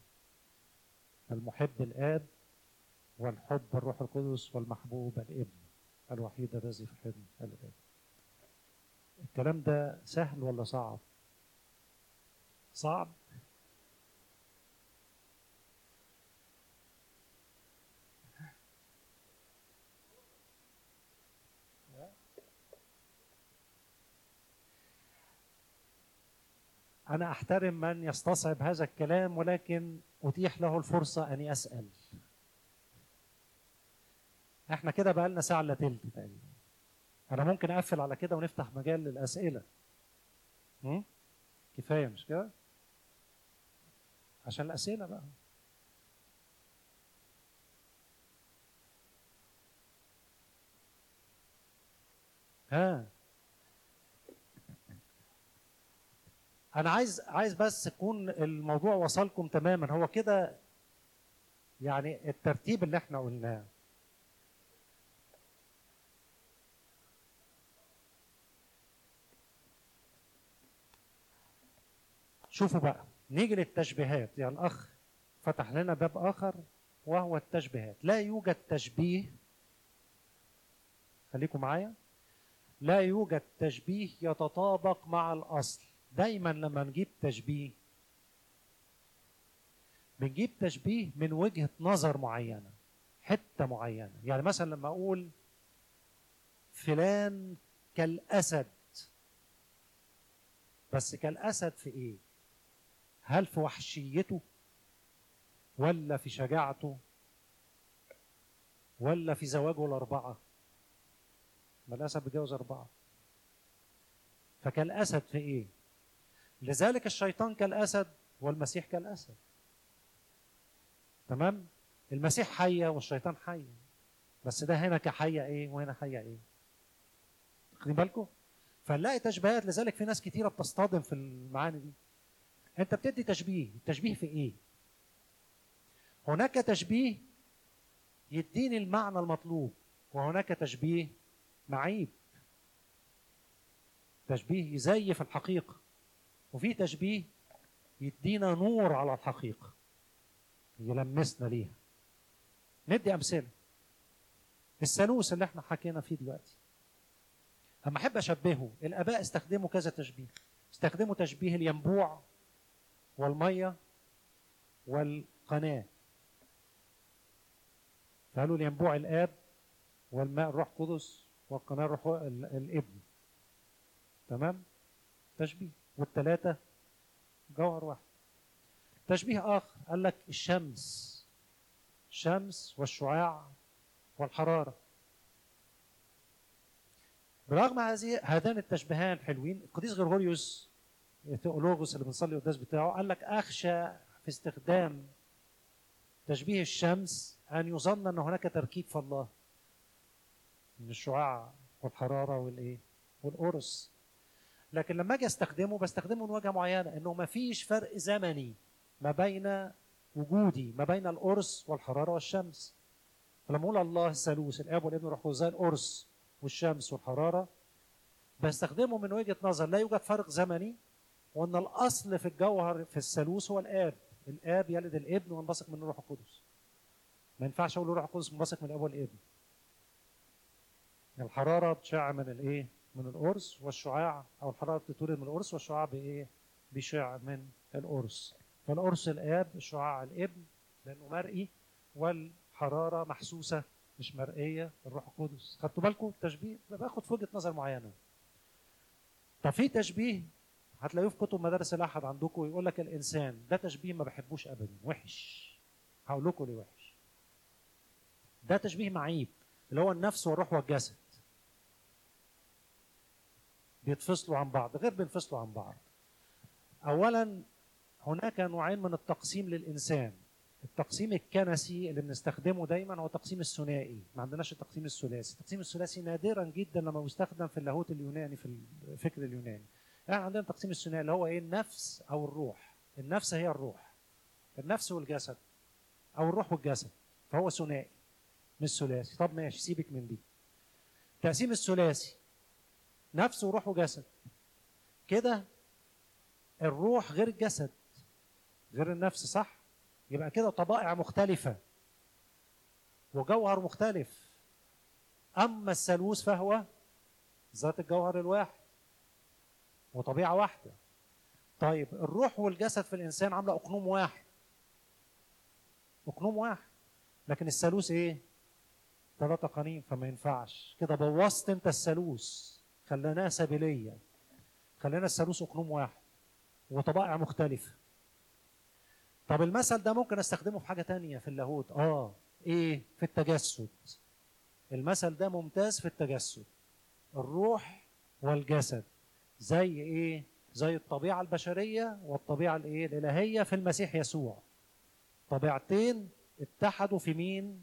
Speaker 2: المحب الآب، والحب الروح القدس، والمحبوب الابن الوحيد الذي في الحضن الآب. الكلام ده سهل ولا صعب؟ صعب. أنا أحترم من يستصعب هذا الكلام، ولكن أتيح له الفرصة أن يسأل. احنا كده بقالنا ساعة إلا تلت تقريبا. أنا ممكن أقفل على كده ونفتح مجال للأسئلة. كفاية مش كده؟ عشان الأسئلة بقى. ها، أنا عايز بس يكون الموضوع وصلكم تماما. هو كده يعني الترتيب اللي احنا قلناه. شوفوا بقى، نيجي للتشبيهات. يعني الأخ فتح لنا باب آخر وهو التشبيهات. لا يوجد تشبيه، خليكم معايا، لا يوجد تشبيه يتطابق مع الأصل. دايما لما نجيب تشبيه بنجيب تشبيه من وجهة نظر معينة، حتة معينة. يعني مثلا لما أقول فلان كالأسد، بس كالأسد في إيه؟ هل في وحشيته، ولا في شجاعته، ولا في زواجه الأربعة؟ ما الأسد بيتجوز أربعة. فكالأسد في إيه؟ لذلك الشيطان كالأسد والمسيح كالأسد. تمام؟ المسيح حية والشيطان حية، بس ده هنا كحية إيه وهنا حية إيه. واخدين بالكم؟ فنلاقي تشبيهات. لذلك في ناس كتيرة بتصطدم في المعاني دي. أنت بتدي تشبيه، التشبيه في إيه؟ هناك تشبيه يديني المعنى المطلوب، وهناك تشبيه معيب، تشبيه يزيف الحقيقة، وفي تشبيه يدينا نور على الحقيقة، يلمسنا ليها. ندي أمثلة. الثالوث اللي احنا حكينا فيه دلوقتي، أما أحب أشبهه، الآباء استخدموا كذا تشبيه. استخدموا تشبيه الينبوع والمية والقناة، فقالوا الينبوع الآب، والماء الروح القدس، والقناة الروح الابن. تمام؟ تشبيه، والثلاثة جوهر واحد. تشبيه آخر قال لك الشمس والشعاع والحرارة. برغم هذان التشبيهان حلوين، القديس غرغوريوس الثيولوغوس اللي بنصلي القداس بتاعه قال لك أخشى في استخدام تشبيه الشمس أن يظن أن هناك تركيب في الله من الشعاع والحرارة والإيه والقرص. لكن لما أجي أستخدمه بستخدمه من وجهة معينة، أنه ما فيش فرق زمني ما بين وجودي ما بين القرص والحرارة والشمس. فلما أقول الله الثالوث الآب والابن والروح القدس زي القرص والشمس والحرارة، بستخدمه من وجهة نظر لا يوجد فرق زمني، وأن الأصل في الجوهر في الثالوث هو الآب. الآب يلد الابن وينبثق من الروح القدس. ما ينفعش أقول الروح القدس منبثق من الآب والابن. الحرارة بتشع من الإيه؟ من القرص، والشعاع أو الحرارة بتتولد من القرص، والشعاع بإيه؟ بيشع من القرص. فالقرص الآب، الشعاع الابن لأنه مرئي، والحرارة محسوسة مش مرئية الروح القدس. خدتوا بالكم التشبيه؟ باخد في وجهة نظر معينة. طب في تشبيه هتلاقوه في كتب مدارس الأحد عندكم، يقول لك الإنسان ده تشبيه ما بحبوش أبدا، وحش. هقول لكم ليه وحش. ده تشبيه معيب، اللي هو النفس والروح والجسد بيتفصلوا عن بعض، غير بينفصلوا عن بعض. أولا هناك نوعين من التقسيم للإنسان. التقسيم الكنسي اللي بنستخدمه دايما هو التقسيم الثنائي، ما عندناش التقسيم الثلاثي. التقسيم الثلاثي نادرا جدا لما بيستخدم في اللاهوت اليوناني، في الفكر اليوناني. يعني عندنا التقسيم الثنائي اللي هو ايه؟ النفس او الروح. النفس هي الروح، النفس والجسد، او الروح والجسد، فهو ثنائي مش ثلاثي. طب ماشي، سيبك من دي. التقسيم الثلاثي نفس وروح وجسد، كده الروح غير الجسد غير النفس، صح؟ يبقى كده طبائع مختلفة وجوهر مختلف. أما الثالوث فهو ذات الجوهر الواحد وطبيعة واحدة. طيب الروح والجسد في الإنسان عاملة أقنوم واحد، أقنوم واحد. لكن الثالوث إيه؟ 3 قنين، فما ينفعش كده. بوظت أنت الثالوث، خليناه سبيلية، خلينا الثالوث أقنوم واحد وطبائع مختلفة. طب المثل ده ممكن استخدمه في حاجة تانية في اللاهوت. ايه؟ في التجسد. المثل ده ممتاز في التجسد. الروح والجسد زي ايه؟ زي الطبيعة البشرية والطبيعة الايه؟ الإلهية في المسيح يسوع. طبيعتين اتحدوا في مين؟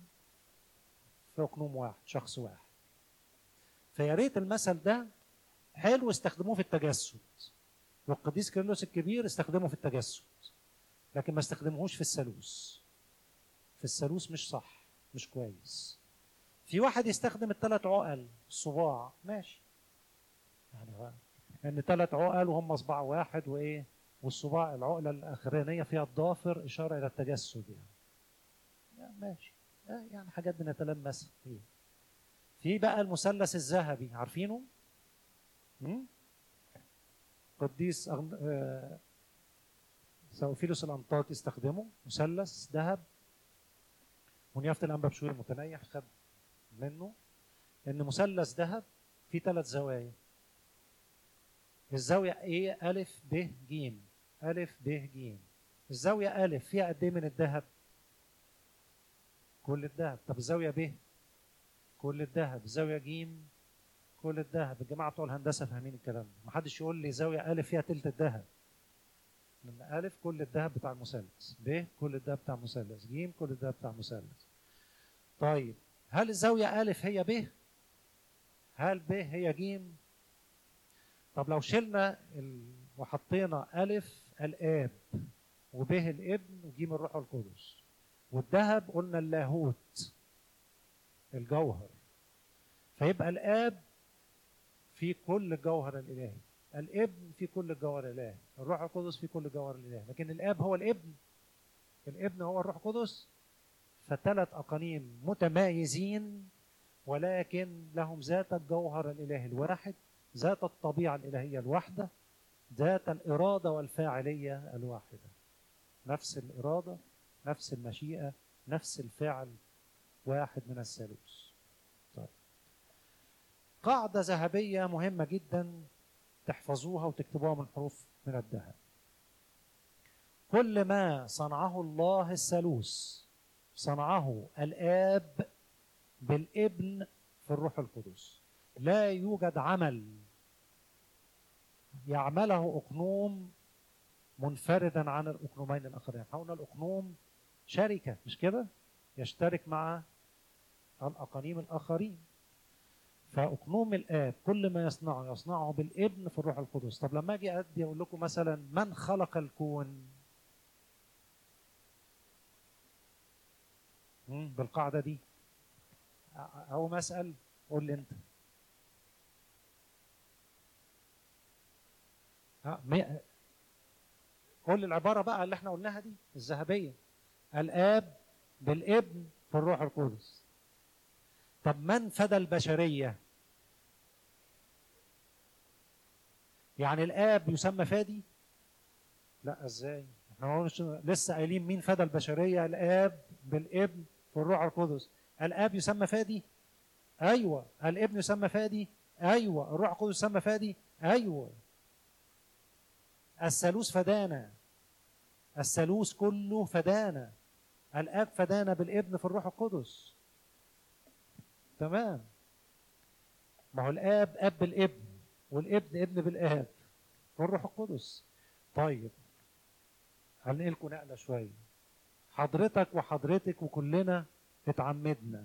Speaker 2: في أقنوم واحد، شخص واحد. فيا ريت المثل ده حلو استخدموه في التجسد، والقديس كيرلس الكبير استخدمه في التجسد، لكن ما استخدمهوش في الثالوث. في الثالوث مش صح، مش كويس. في واحد يستخدم ال3 عقل الصباع، ماشي، يعني ان 3 عقل وهم صباع واحد وايه، والصباع العقله الاخرانيه فيها الضافر اشاره الى التجسد يعني ماشي، يعني حاجات بنتلمس فيها. في بقى المثلث الذهبي، عارفينه؟ قديس ثوفيلوس الأنطاكي استخدمه مثلث ذهب، ونيافة الأنبا بشوي المتنيح خد منه، إن مثلث ذهب فيه 3 زوايا. الزاوية ايه؟ ألف ب ج. ألف ب ج. الزاوية ألف فيها قد إيه من الذهب؟ كل الذهب. طب الزاوية ب؟ كل الذهب. الزاوية ج؟ كل الذهب. الجماعة بتوع الهندسة فاهمين الكلام ده. محدش يقول لي زاوية ألف فيها تلت الذهب. لأن ألف كل الذهب بتاع المثلث، ب كل الذهب بتاع المثلث، ج كل الذهب بتاع المثلث. طيب هل الزاوية ألف هي ب؟ هل ب هي ج؟ طب لو شلنا وحطينا ألف الآب وب الابن وجيم الروح القدس، والذهب قلنا اللاهوت الجوهر، فيبقى الآب في كل الجوهر الإلهي، الابن في كل الجوهر الإلهي، الروح القدس في كل الجوهر الإلهي. لكن الآب هو الابن، الابن هو الروح القدس، فالثلاث أقانيم متمايزين ولكن لهم ذات الجوهر الإلهي الواحد، ذات الطبيعة الإلهية الواحدة، ذات الإرادة والفاعلية الواحدة. نفس الإرادة، نفس المشيئة، نفس الفعل، واحد من الثالوث. طيب. قاعدة ذهبية مهمة جدا تحفظوها وتكتبوها من حروف من الذهب. كل ما صنعه الله الثالوث صنعه الآب بالابن في الروح القدس. لا يوجد عمل يعمله أقنوم منفردا عن الأقنومين الآخرين. حاولنا الأقنوم شركة، مش كده؟ يشترك مع الأقانيم الآخرين. فأقنوم الآب كل ما يصنعه بالابن في الروح القدس. طب لما أجي أدي أقول لكم مثلا من خلق الكون؟ بالقاعدة دي أو مسأل، قول لي أنت. قول لي العبارة بقى اللي احنا قلناها دي الذهبية، الآب بالابن في الروح القدس. طب من فدى البشرية؟ يعني الآب يسمى فادي؟ لا، ازاي؟ احنا لسه قايلين مين فدى البشرية؟ الآب بالابن في الروح القدس. الآب يسمى فادي؟ أيوة. الابن يسمى فادي؟ أيوة. الروح القدس يسمى فادي؟ أيوة. الثالوث فدانا، الثالوث كله فدانا. الآب فدانا بالابن في الروح القدس. تمام. ما هو الآب أب بالابن، والابن ابن بالآب والروح القدس. طيب هنقلكم نقلة شوية. حضرتك وحضرتك وكلنا اتعمدنا.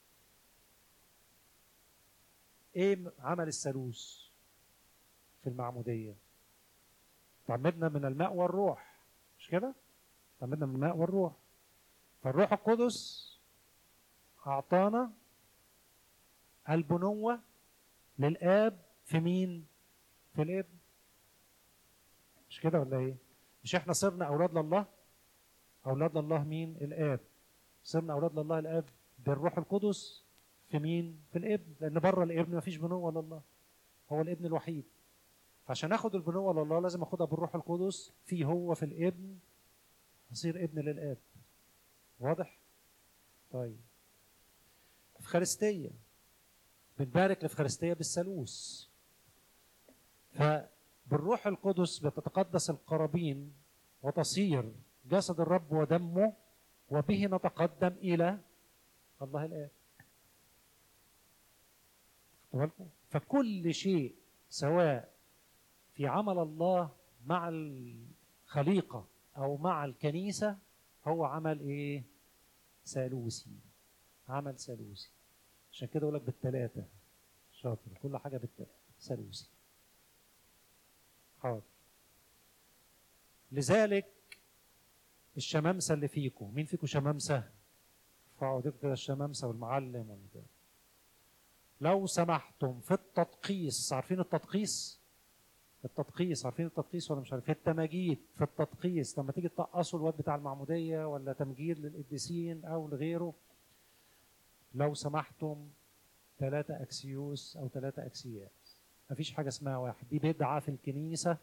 Speaker 2: ايه عمل الثالوث في المعمودية؟ اتعمدنا من الماء والروح، مش كده؟ اتعمدنا من الماء والروح. فالروح القدس أعطانا البنوة للآب في مين؟ في الابن. مش كده ولا ايه؟ مش احنا صرنا أولاد لله؟ أولاد لله مين؟ الآب. صرنا أولاد لله الآب بالروح القدس في مين؟ في الابن، لأن بره الابن ما فيش بنوة لله، هو الابن الوحيد. فعشان اخد البنوة لله لازم اخدها بالروح القدس فيه، هو في الابن هصير ابن للآب. واضح؟ طيب. الإفخارستية بنبارك الإفخارستية بالثالوث، فبالروح القدس بتتقدس القرابين وتصير جسد الرب ودمه، وبه نتقدم إلى الله الآب. فكل شيء سواء في عمل الله مع الخليقة أو مع الكنيسة هو عمل إيه؟ ثالوثي. عمل ثالوثي. عشان كده أقول لك بالثلاثة. شاطر. كل حاجة بالثلاثة ثالوثي. حاضر. لذلك الشمامسة اللي فيكم، مين فيكم شمامسة؟ ارفعوا ايديكم كده، الشمامسة والمعلم والكده. لو سمحتم في التدقيس، عارفين التدقيس؟ التدقيس، عارفين التدقيس ولا مش عارفين؟ التماجيد في التدقيس لما تيجي تقصوا الواد بتاع المعمودية ولا تمجيد للقديسين أو لغيره، لو سمحتم 3 أكسيوس أو 3 أكسياس. مفيش حاجة اسمها واحد، دي بدعة في الكنيسة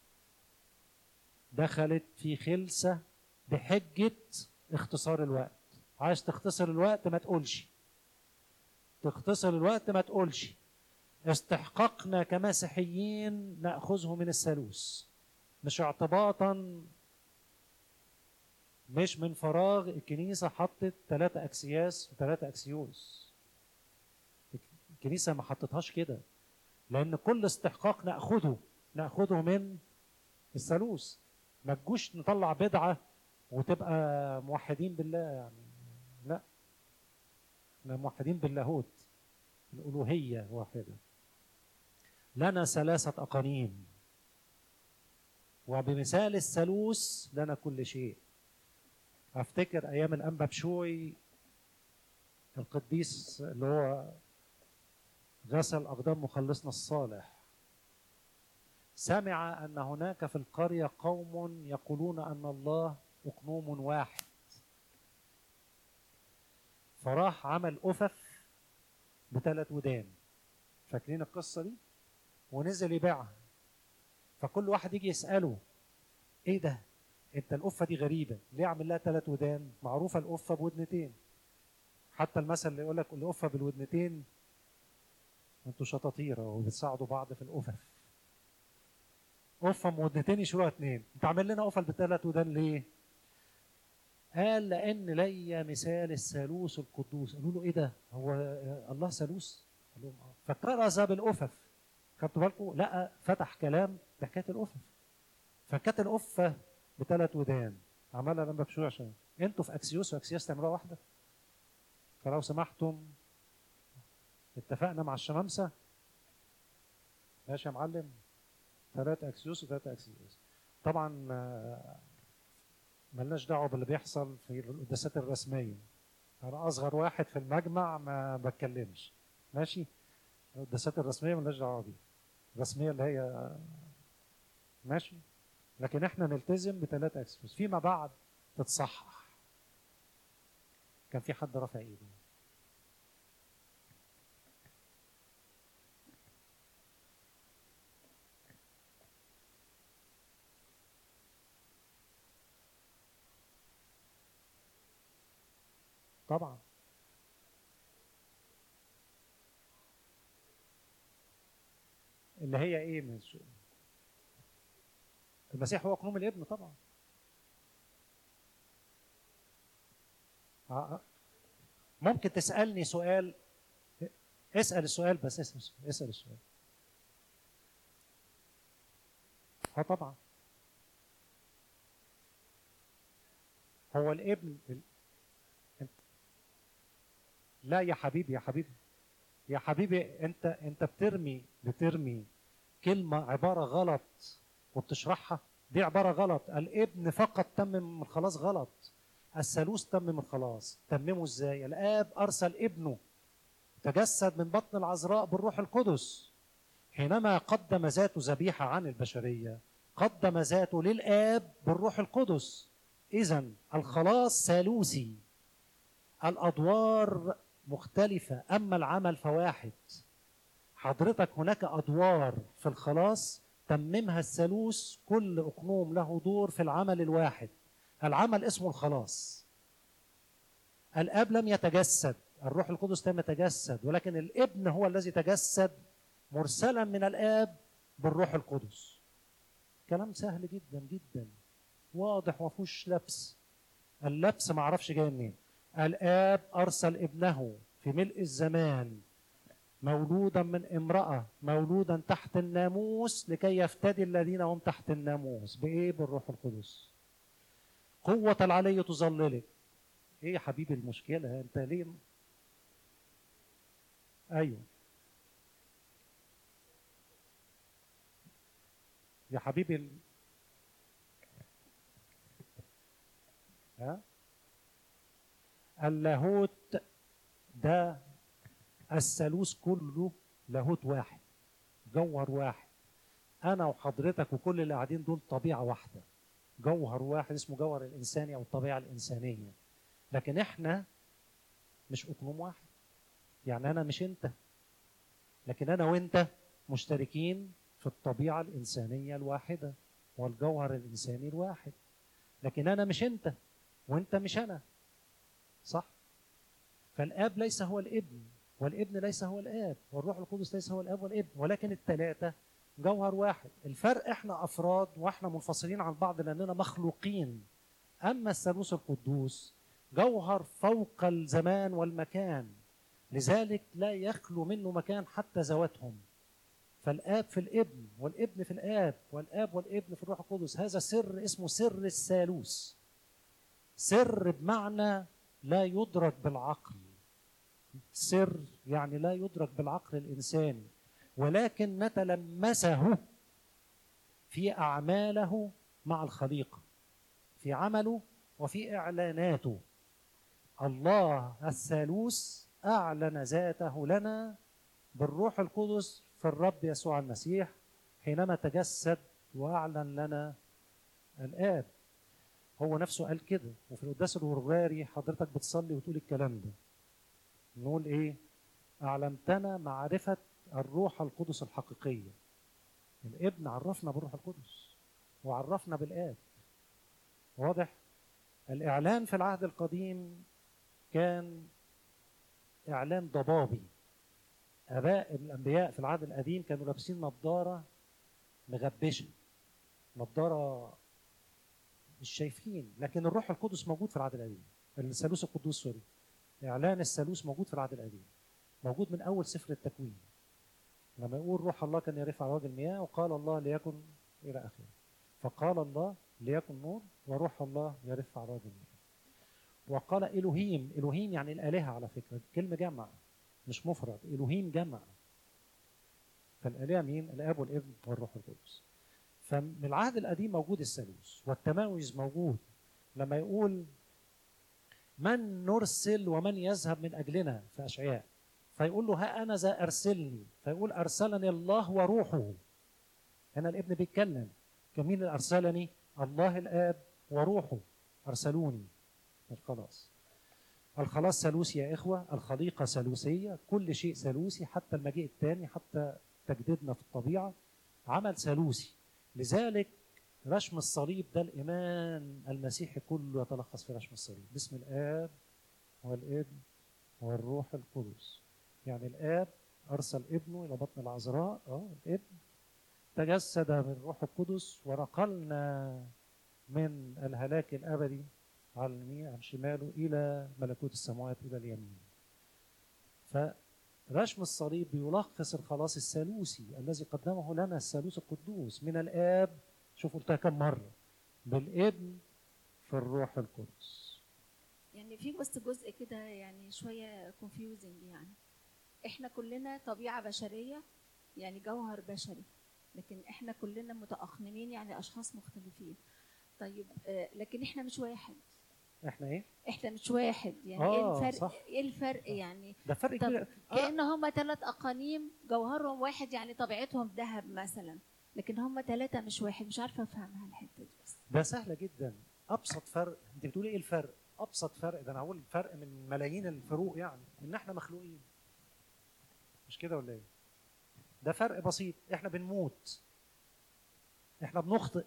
Speaker 2: دخلت في خلسة بحجة اختصار الوقت. عايز تختصر الوقت ما تقولش، تختصر الوقت ما تقولش استحقاقنا كمسيحيين نأخذه من الثالوث، مش اعتباطا، مش من فراغ الكنيسة حطت 3 أكسياس و3 أكسيوس. الكنيسة ما حطتهاش كده، لأن كل استحقاق نأخذه من الثالوث. ما تجوش نطلع بدعة وتبقى موحدين بالله يعني، لا، احنا موحدين باللاهوت، الألوهية واحدة. لنا 3 أقانيم، وبمثال الثالوث لنا كل شيء. أفتكر أيام الأنبا بشوي القديس اللي هو غسل أقدام مخلصنا الصالح، سمع أن هناك في القرية قوم يقولون أن الله أقنوم واحد، فراح عمل أفف ب3 ودان، فاكرين القصة دي؟ ونزل يبيعها، فكل واحد يجي يسأله إيه ده؟ أنت الأفة دي غريبة، ليه عامل لها 3 ودان؟ معروفة الأفة بودنتين، حتى المثل اللي يقول لك الأفة بالودنتين أنتوا شطاطيرة وبتساعدوا بعض في الأفف. أفة بودنتين يشيلوها 2، أنت عامل لنا أفة ب3 ودان ليه؟ قال لأن لي مثال الثالوث القدوس. قالوا له إيه ده؟ هو الله ثالوث؟ قال لهم فكرز بالأفف. خدتوا بالكم؟ لا، فتح كلام بحكاية الأفف، فكانت الأفة ب3 ودان، عملها لما بشوي عشان انتوا في أكسيوس وأكسياس تعملوها واحدة. فلو سمحتم اتفقنا مع الشمامسة، ماشي يا معلم، 3 أكسيوس و3 أكسيوس. طبعا ملناش دعوة باللي بيحصل في القداسات الرسمية، أنا أصغر واحد في المجمع ما بتكلمش، ماشي؟ القداسات الرسمية ملناش دعوة بيها، الرسمية اللي هي ماشي، لكن احنا نلتزم ب3 أكسيوس، فيما بعد تتصحح. كان في حد رافع ايده؟ طبعا اللي هي ايه من المسيح هو قنوم الابن طبعا. ممكن تسألني سؤال؟ اسأل السؤال بس، اسأل السؤال. طبعا هو الابن لا يا حبيبي، يا حبيبي، يا حبيبي، انت بترمي كلمة عبارة غلط وبتشرحها. دي عبارة غلط، الابن فقط تمم الخلاص غلط، الثالوث تمم الخلاص. تممه ازاي؟ الاب ارسل ابنه تجسد من بطن العذراء بالروح القدس، حينما قدم ذاته ذبيحة عن البشرية قدم ذاته للآب بالروح القدس. إذن الخلاص ثالوثي، الأدوار مختلفة أما العمل فواحد. حضرتك هناك أدوار في الخلاص تممها الثالوث، كل أقنوم له دور في العمل الواحد. العمل اسمه الخلاص. الآب لم يتجسد، الروح القدس لم يتجسد، ولكن الابن هو الذي تجسد مرسلا من الآب بالروح القدس. كلام سهل جدا جدا، واضح ومفيهوش لبس. اللبس ما اعرفش جاي منين. الآب أرسل ابنه في ملء الزمان، مولودا من امرأة، مولودا تحت الناموس، لكي يفتدي الذين هم تحت الناموس. بإيه؟ بالروح القدس. قوة العلي تظللك. إيه يا حبيبي المشكلة؟ أنت ليه؟ أيوه يا حبيبي، ها؟ اللاهوت ده الثالوث كله لاهوت واحد، جوهر واحد. انا وحضرتك وكل اللي قاعدين دول طبيعه واحده، جوهر واحد اسمه جوهر الانساني او الطبيعه الانسانيه. لكن احنا مش اقنوم واحد، يعني انا مش انت، لكن انا وانت مشتركين في الطبيعة الإنسانية الواحدة والجوهر الإنساني الواحد، لكن أنا مش أنت وأنت مش أنا، صح؟ فالآب ليس هو الابن، والابن ليس هو الآب، والروح القدس ليس هو الآب والابن، ولكن الثلاثة جوهر واحد. الفرق احنا أفراد واحنا منفصلين عن بعض لأننا مخلوقين. أما الثالوث القدوس جوهر فوق الزمان والمكان، لذلك لا يخلو منه مكان حتى ذواتهم. فالآب في الابن، والابن في الآب، والآب والابن في الروح القدس. هذا سر اسمه سر الثالوث. سر بمعنى لا يدرك بالعقل. سر يعني لا يدرك بالعقل الإنساني، ولكن نتلمسه في أعماله مع الخليقة، في عمله وفي إعلاناته. الله الثالوث أعلن ذاته لنا بالروح القدس في الرب يسوع المسيح حينما تجسد وأعلن لنا الآب. هو نفسه قال كده، وفي القداس الغرغاري حضرتك بتصلي وتقول الكلام ده. نقول إيه؟ أعلمتنا معرفة الروح القدس الحقيقية. الابن عرفنا بالروح القدس وعرفنا بالآب. واضح؟ الإعلان في العهد القديم كان إعلان ضبابي. آباء الأنبياء في العهد القديم كانوا لابسين نظارة مغبشة، نظارة مش شايفين، لكن الروح القدس موجود في العهد القديم. الثالوث القدوس، سوري، إعلان الثالوث موجود في العهد القديم، موجود من أول سفر التكوين، لما يقول روح الله كان يرف على وجه المياه وقال الله ليكن إلى آخره. فقال الله ليكن نور، وروح الله يرف على وجه المياه. وقال إلهيم. إلهيم يعني الآلهة، على فكرة كلمة جمع مش مفرد، إلهيم جمع. فالآلهة مين؟ الآب والابن والروح القدس. فمن العهد القديم موجود الثالوث، والتمايز موجود. لما يقول من نرسل ومن يذهب من أجلنا في أشعياء، فيقول له ها أنا ذا أرسلني، فيقول أرسلني الله وروحه. هنا الابن بيتكلم، كمين اللي أرسلني؟ الله الآب وروحه أرسلوني. الخلاص، الخلاص ثالوثي يا إخوة، الخليقة ثالوثية، كل شيء ثالوثي، حتى المجيء الثاني، حتى تجديدنا في الطبيعة عمل ثالوثي. لذلك رشم الصليب ده الإيمان المسيحي كله يتلخص في رشم الصليب، باسم الآب والابن والروح القدس. يعني الآب أرسل ابنه إلى بطن العذراء، الابن تجسد من الروح القدس ونقلنا من الهلاك الأبدي على اليمين عن شماله إلى ملكوت السماوات إلى اليمين. فرشم الصليب يلخص الخلاص الثالوثي الذي قدمه لنا الثالوث القدوس من الآب، شوف قلتها كم مرة، بالابن في الروح القدس.
Speaker 3: يعني في بس جزء كده يعني شوية confusing. يعني احنا كلنا طبيعة بشرية، يعني جوهر بشري، لكن احنا كلنا متأقلمين، يعني أشخاص مختلفين. طيب لكن احنا مش واحد.
Speaker 2: احنا ايه؟
Speaker 3: احنا مش واحد، يعني ايه الفرق؟
Speaker 2: صح.
Speaker 3: ايه الفرق يعني؟
Speaker 2: ده فرق كبير.
Speaker 3: كأن هم 3 أقانيم جوهرهم واحد، يعني طبيعتهم ذهب مثلا، لكن هم 3 مش واحد. مش عارفة أفهمها الحتة دي. بس
Speaker 2: ده سهلة جدا. أبسط فرق، أنت بتقولي إيه الفرق؟ أبسط فرق ده أنا هقول فرق من ملايين الفروق، يعني إن إحنا مخلوقين. مش كده ولا إيه؟ ده فرق بسيط. إحنا بنموت، إحنا بنخطئ،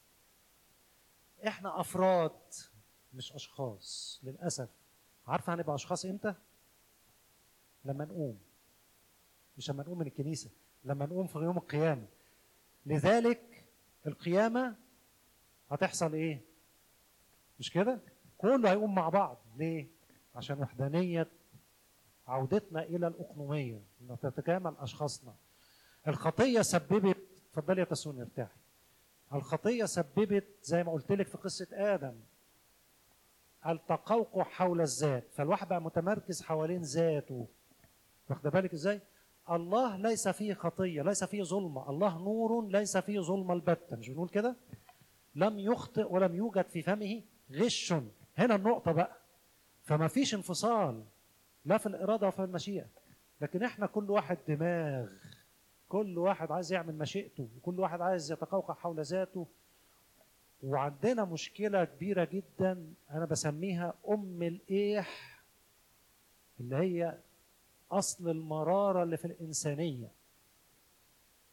Speaker 2: إحنا أفراد مش أشخاص للأسف. عارفة هنبقى أشخاص إمتى؟ لما نقوم، مش لما نقوم من الكنيسة، لما نقوم في يوم القيامة. لذلك القيامة هتحصل إيه؟ مش كده؟ كله هيقوم مع بعض. ليه؟ عشان وحدانية عودتنا إلى الأقنومية، إن تتكامل أشخاصنا. الخطية سببت، اتفضلي يا تسوني ارتاحي. الخطية سببت زي ما قلت لك في قصة آدم التقوقع حول الذات، فالواحد بقى متمركز حوالين ذاته. واخد بالك ازاي؟ الله ليس فيه خطية، ليس فيه ظلمة، الله نور ليس فيه ظلمة البتة، مش بنقول كده؟ لم يخطئ ولم يوجد في فمه غش. هنا النقطة بقى. فما فيش انفصال لا في الإرادة وفي المشيئة، لكن احنا كل واحد دماغ، كل واحد عايز يعمل مشيئته، وكل واحد عايز يتقوقع حول ذاته. وعندنا مشكلة كبيرة جدا أنا بسميها الإيح، اللي هي أصل المرارة اللي في الإنسانية.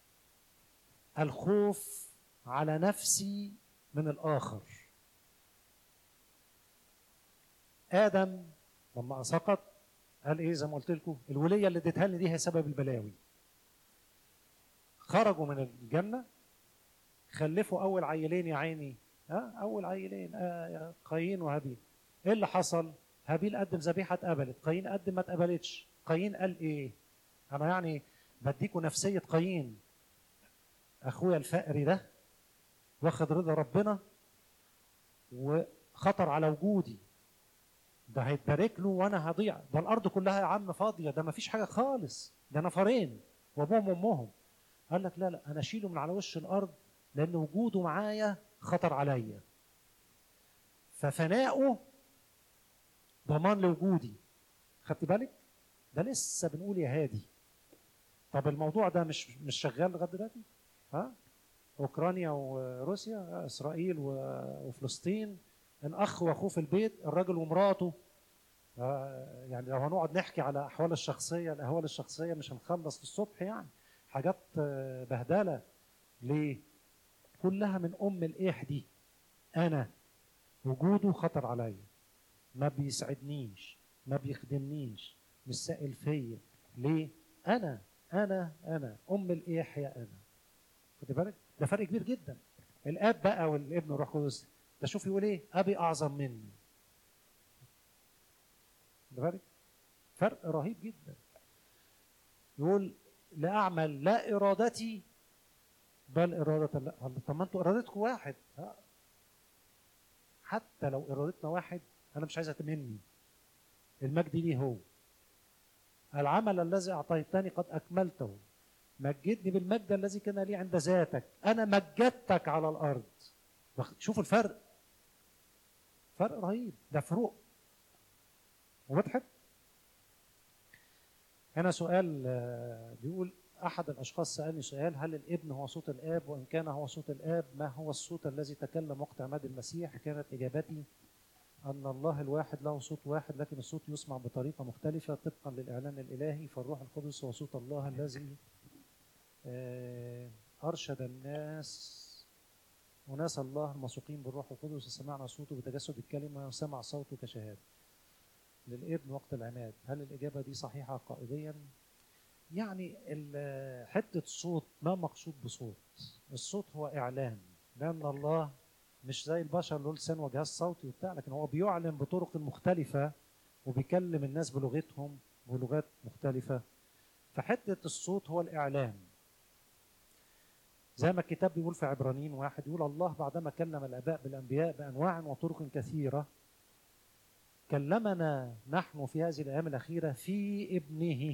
Speaker 2: الخوف على نفسي من الآخر. آدم لما سقط قال إيه زي ما قلت لكم؟ الولية اللي اديتها لي دي هي سبب البلاوي. خرجوا من الجنة، خلفوا أول عيلين يا عيني، أول عيلين قايين وهابيل. إيه اللي حصل؟ هابيل قدم ذبيحة اتقبلت، قايين قدم ما اتقبلتش. قايين قال إيه؟ أنا يعني بديكوا نفسية قايين، أخويا الفقري ده واخد رضا ربنا وخطر على وجودي، ده هيتبارك له وانا هضيع، ده الارض كلها يا عم فاضيه، ده ما فيش حاجه خالص، ده نفرين وابوهم وامهم. قال لك لا لا، انا اشيله من على وش الارض لان وجوده معايا خطر عليا، ففناؤه ضمان لوجودي. خدت بالك؟ ده لسه بنقول يا هادي. طب الموضوع ده مش شغال لغايه دلوقتي؟ ها؟ اوكرانيا وروسيا، اسرائيل وفلسطين، ان اخ واخوه في البيت، الراجل ومراته. يعني لو هنقعد نحكي على احوال الشخصيه، الاهوال الشخصيه مش هنخلص في الصبح يعني. حاجات بهدله. ليه؟ كلها من الايح دي. انا وجوده خطر عليا، ما بيسعدنيش، ما بيخدمنيش، مش سائل فيا. ليه؟ انا الايح يا انا. خد بالك؟ ده فرق كبير جدا. الاب بقى والابن والروح القدس، ده شوف يقول ايه؟ ابي اعظم مني. خد بالك؟ فرق رهيب جدا. يقول لاعمل لا ارادتي بل اراده الله. طب ما انتوا ارادتكم واحد. حتى لو ارادتنا واحد انا مش عايزها مني، المجد ليه هو. العمل الذي اعطيتني قد اكملته، مجدني بالمجد الذي كان لي عند ذاتك، انا مجدتك على الارض. شوفوا الفرق، فرق رهيب، ده فروق. وضحت؟ هنا سؤال بيقول احد الاشخاص سالني سؤال: هل الابن هو صوت الاب؟ وان كان هو صوت الاب، ما هو الصوت الذي تكلم وقت عماد المسيح؟ كانت اجابتي ان الله الواحد له صوت واحد، لكن الصوت يسمع بطريقه مختلفه طبقا للاعلان الالهي. فالروح القدس هو صوت الله الذي ارشد وناس الله الموثوقين بالروح القدس، سمعنا صوته بتجسد الكلمه وسمع صوته كشهاده للابن وقت العماد. هل الاجابه دي صحيحه عقائديا؟ يعني حته صوت، ما مقصود بصوت؟ الصوت هو اعلان، لان الله مش زي البشر له لسان وجهاز صوتي وبتاع، لكن هو بيعلن بطرق مختلفه وبيكلم الناس بلغتهم ولغات مختلفه. فحته الصوت هو الاعلان. زي ما الكتاب بيقول في عبرانيين 1 يقول: الله بعدما كلم الاباء بالانبياء بانواع وطرق كثيره كلمنا نحن في هذه الايام الاخيره في ابنه.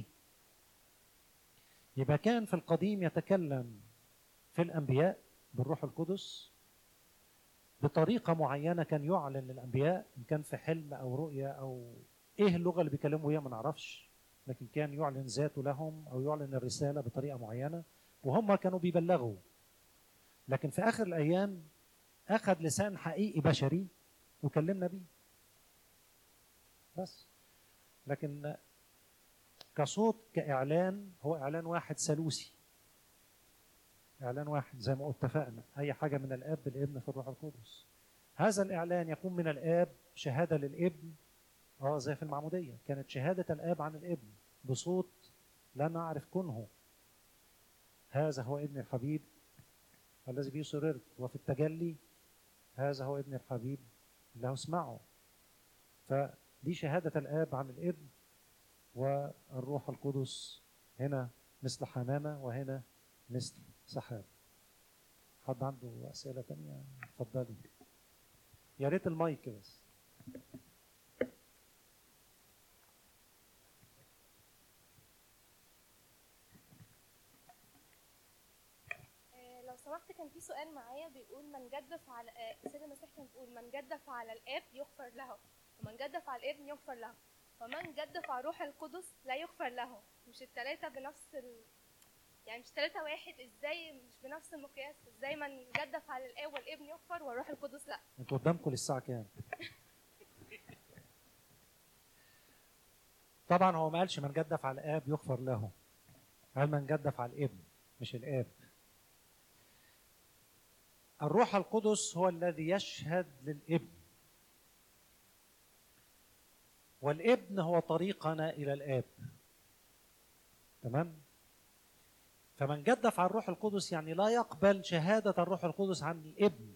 Speaker 2: يبقى كان في القديم يتكلم في الانبياء بالروح القدس بطريقه معينه، كان يعلن للانبياء، ان كان في حلم او رؤيه او ايه اللغه اللي بيكلموا بيها ما نعرفش، لكن كان يعلن ذاته لهم او يعلن الرساله بطريقه معينه وهم كانوا بيبلغوا. لكن في اخر الايام اخذ لسان حقيقي بشري وكلمنا بيه بس. لكن كصوت كاعلان هو اعلان واحد ثالوثي، اعلان واحد زي ما اتفقنا، اي حاجه من الاب بالابن في الروح القدس. هذا الاعلان يكون من الاب، شهاده للابن، زي في المعموديه كانت شهاده الاب عن الابن بصوت لا نعرف كنه: هذا هو ابن الحبيب الذي به سررت. وفي التجلي: هذا هو ابن الحبيب له اسمعوا. فدي شهاده الاب عن الابن. والروح القدس هنا مثل حمامه وهنا مثل سحاب. حد عنده اسئله ثانيه؟ اتفضلي. يا ريت المايك بس.
Speaker 4: لو سمحت، كان في سؤال معايا بيقول: من جدف على السيد المسيح كان بيقول: من جدف على الاب يغفر له، ومن جدف على الابن يغفر له، ومن جدف على الروح القدس لا يغفر له. مش الثلاثه بنفس يعني مش ثلاثه واحد؟ ازاي مش بنفس المقياس؟ ازاي من جدف على الاب والابن يغفر والروح القدس لا؟
Speaker 2: انتوا قدامكم للساعه كام؟ طبعا هو ما قالش من جدف على الاب يغفر له، قال من جدف على الابن مش الاب. الروح القدس هو الذي يشهد للابن، والابن هو طريقنا إلى الآب. تمام؟ فمن جدف عن الروح القدس يعني لا يقبل شهادة الروح القدس عن الابن،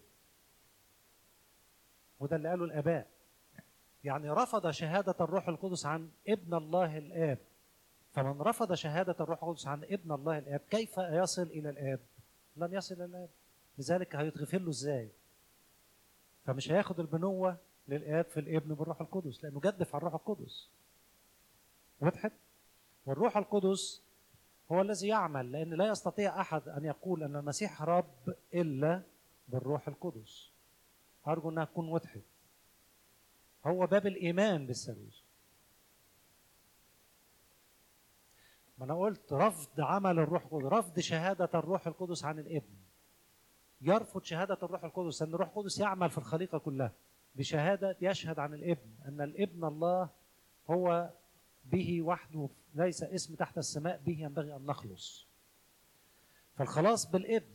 Speaker 2: وده اللي قاله الآباء. يعني رفض شهادة الروح القدس عن ابن الله الآب. فمن رفض شهادة الروح القدس عن ابن الله الآب كيف يصل إلى الآب؟ لن يصل إلى الآب. لذلك هيتغفر له إزاي؟ فمش هياخد البنوة للآب في الابن بالروح القدس، لأنه جدف عن الروح القدس. وضحت؟ والروح القدس هو الذي يعمل، لأن لا يستطيع أحد أن يقول أن المسيح رب إلا بالروح القدس. أرجو أنها تكون وضحت. هو باب الإيمان بالثالوث. ما أنا قلت رفض عمل الروح القدس، رفض شهادة الروح القدس عن الابن. يرفض شهادة الروح القدس، أن الروح القدس يعمل في الخليقة كلها بشهادة يشهد عن الابن، أن الابن الله هو به وحده ليس اسم تحت السماء به ينبغي أن نخلص. فالخلاص بالابن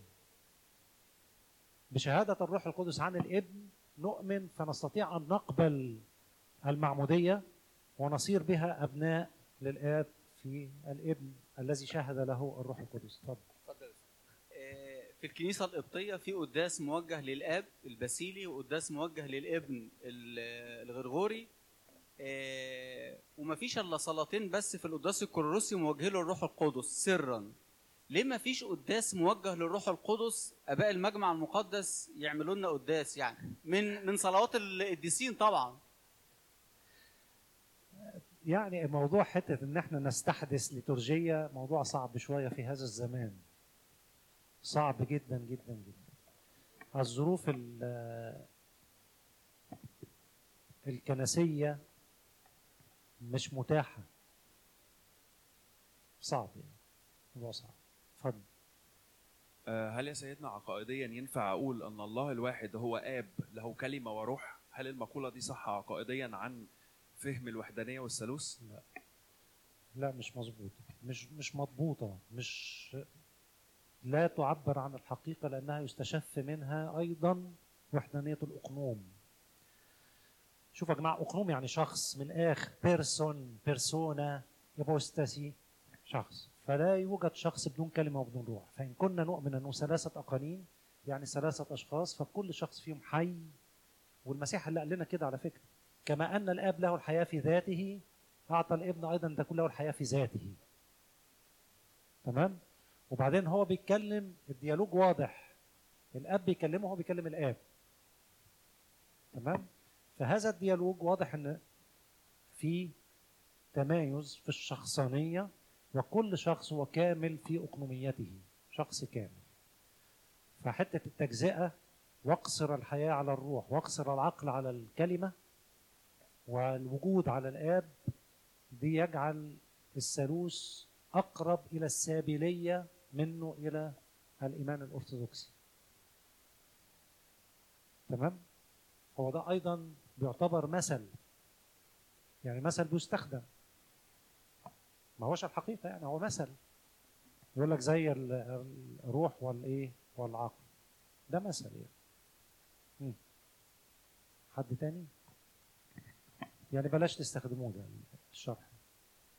Speaker 2: بشهادة الروح القدس عن الابن نؤمن، فنستطيع أن نقبل المعمودية ونصير بها أبناء للآب في الابن الذي شهد له الروح القدس. اتفضل.
Speaker 5: في الكنيسة القبطية في قداس موجه للآب الباسيلي وقداس موجه للابن الغرغوري، ومفيش إلا صلاتين بس في القداس الكورنثوسي موجه له الروح القدس سرا. ليه مفيش قداس موجه للروح القدس؟ آباء المجمع المقدس يعملوا لنا قداس يعني من صلوات القديسين طبعا.
Speaker 2: يعني موضوع حتة إن احنا نستحدث ليتورجية موضوع صعب شوية في هذا الزمان، صعب جدا جدا جدا. الظروف الكنسية مش متاحة، صعب يعني، موضوع صعب. اتفضل.
Speaker 6: هل يا سيدنا عقائديا ينفع أقول أن الله الواحد هو آب له كلمة وروح؟ هل المقولة دي صح عقائديا عن فهم الوحدانية والثالوث؟
Speaker 2: لا مش مظبوطة، مش مضبوطة، لا تعبر عن الحقيقة، لأنها يستشف منها أيضا وحدانية الأقنوم. شوف يا جماعة، أقنوم يعني شخص، من الآخر بيرسونا يبوستاسي، شخص. فلا يوجد شخص بدون كلمة وبدون روح. فإن كنا نؤمن أنه 3 أقانيم يعني 3 أشخاص، فكل شخص فيهم حي. والمسيح اللي قال لنا كده على فكرة، كما أن الآب له الحياة في ذاته أعطى الابن أيضا تكون له الحياة في ذاته. تمام؟ وبعدين هو بيتكلم، الديالوج واضح، الاب بيكلمه، هو بيكلم الاب. تمام؟ فهذا الديالوج واضح ان في تمايز في الشخصانيه، وكل شخص هو كامل في اقنوميته، شخص كامل. فحته التجزئه واقصر الحياه على الروح واقصر العقل على الكلمه والوجود على الاب، دي يجعل الثالوث اقرب الى السابيليه منه إلى الإيمان الأرثوذكسي. تمام؟ هو ده أيضا بيعتبر مثل، يعني مثل بيستخدم، ما هوش الحقيقة، يعني هو مثل. يقول لك زي الروح والإيه والعقل، ده مثل يعني. حد تاني؟ يعني بلاش تستخدموه ده الشرح.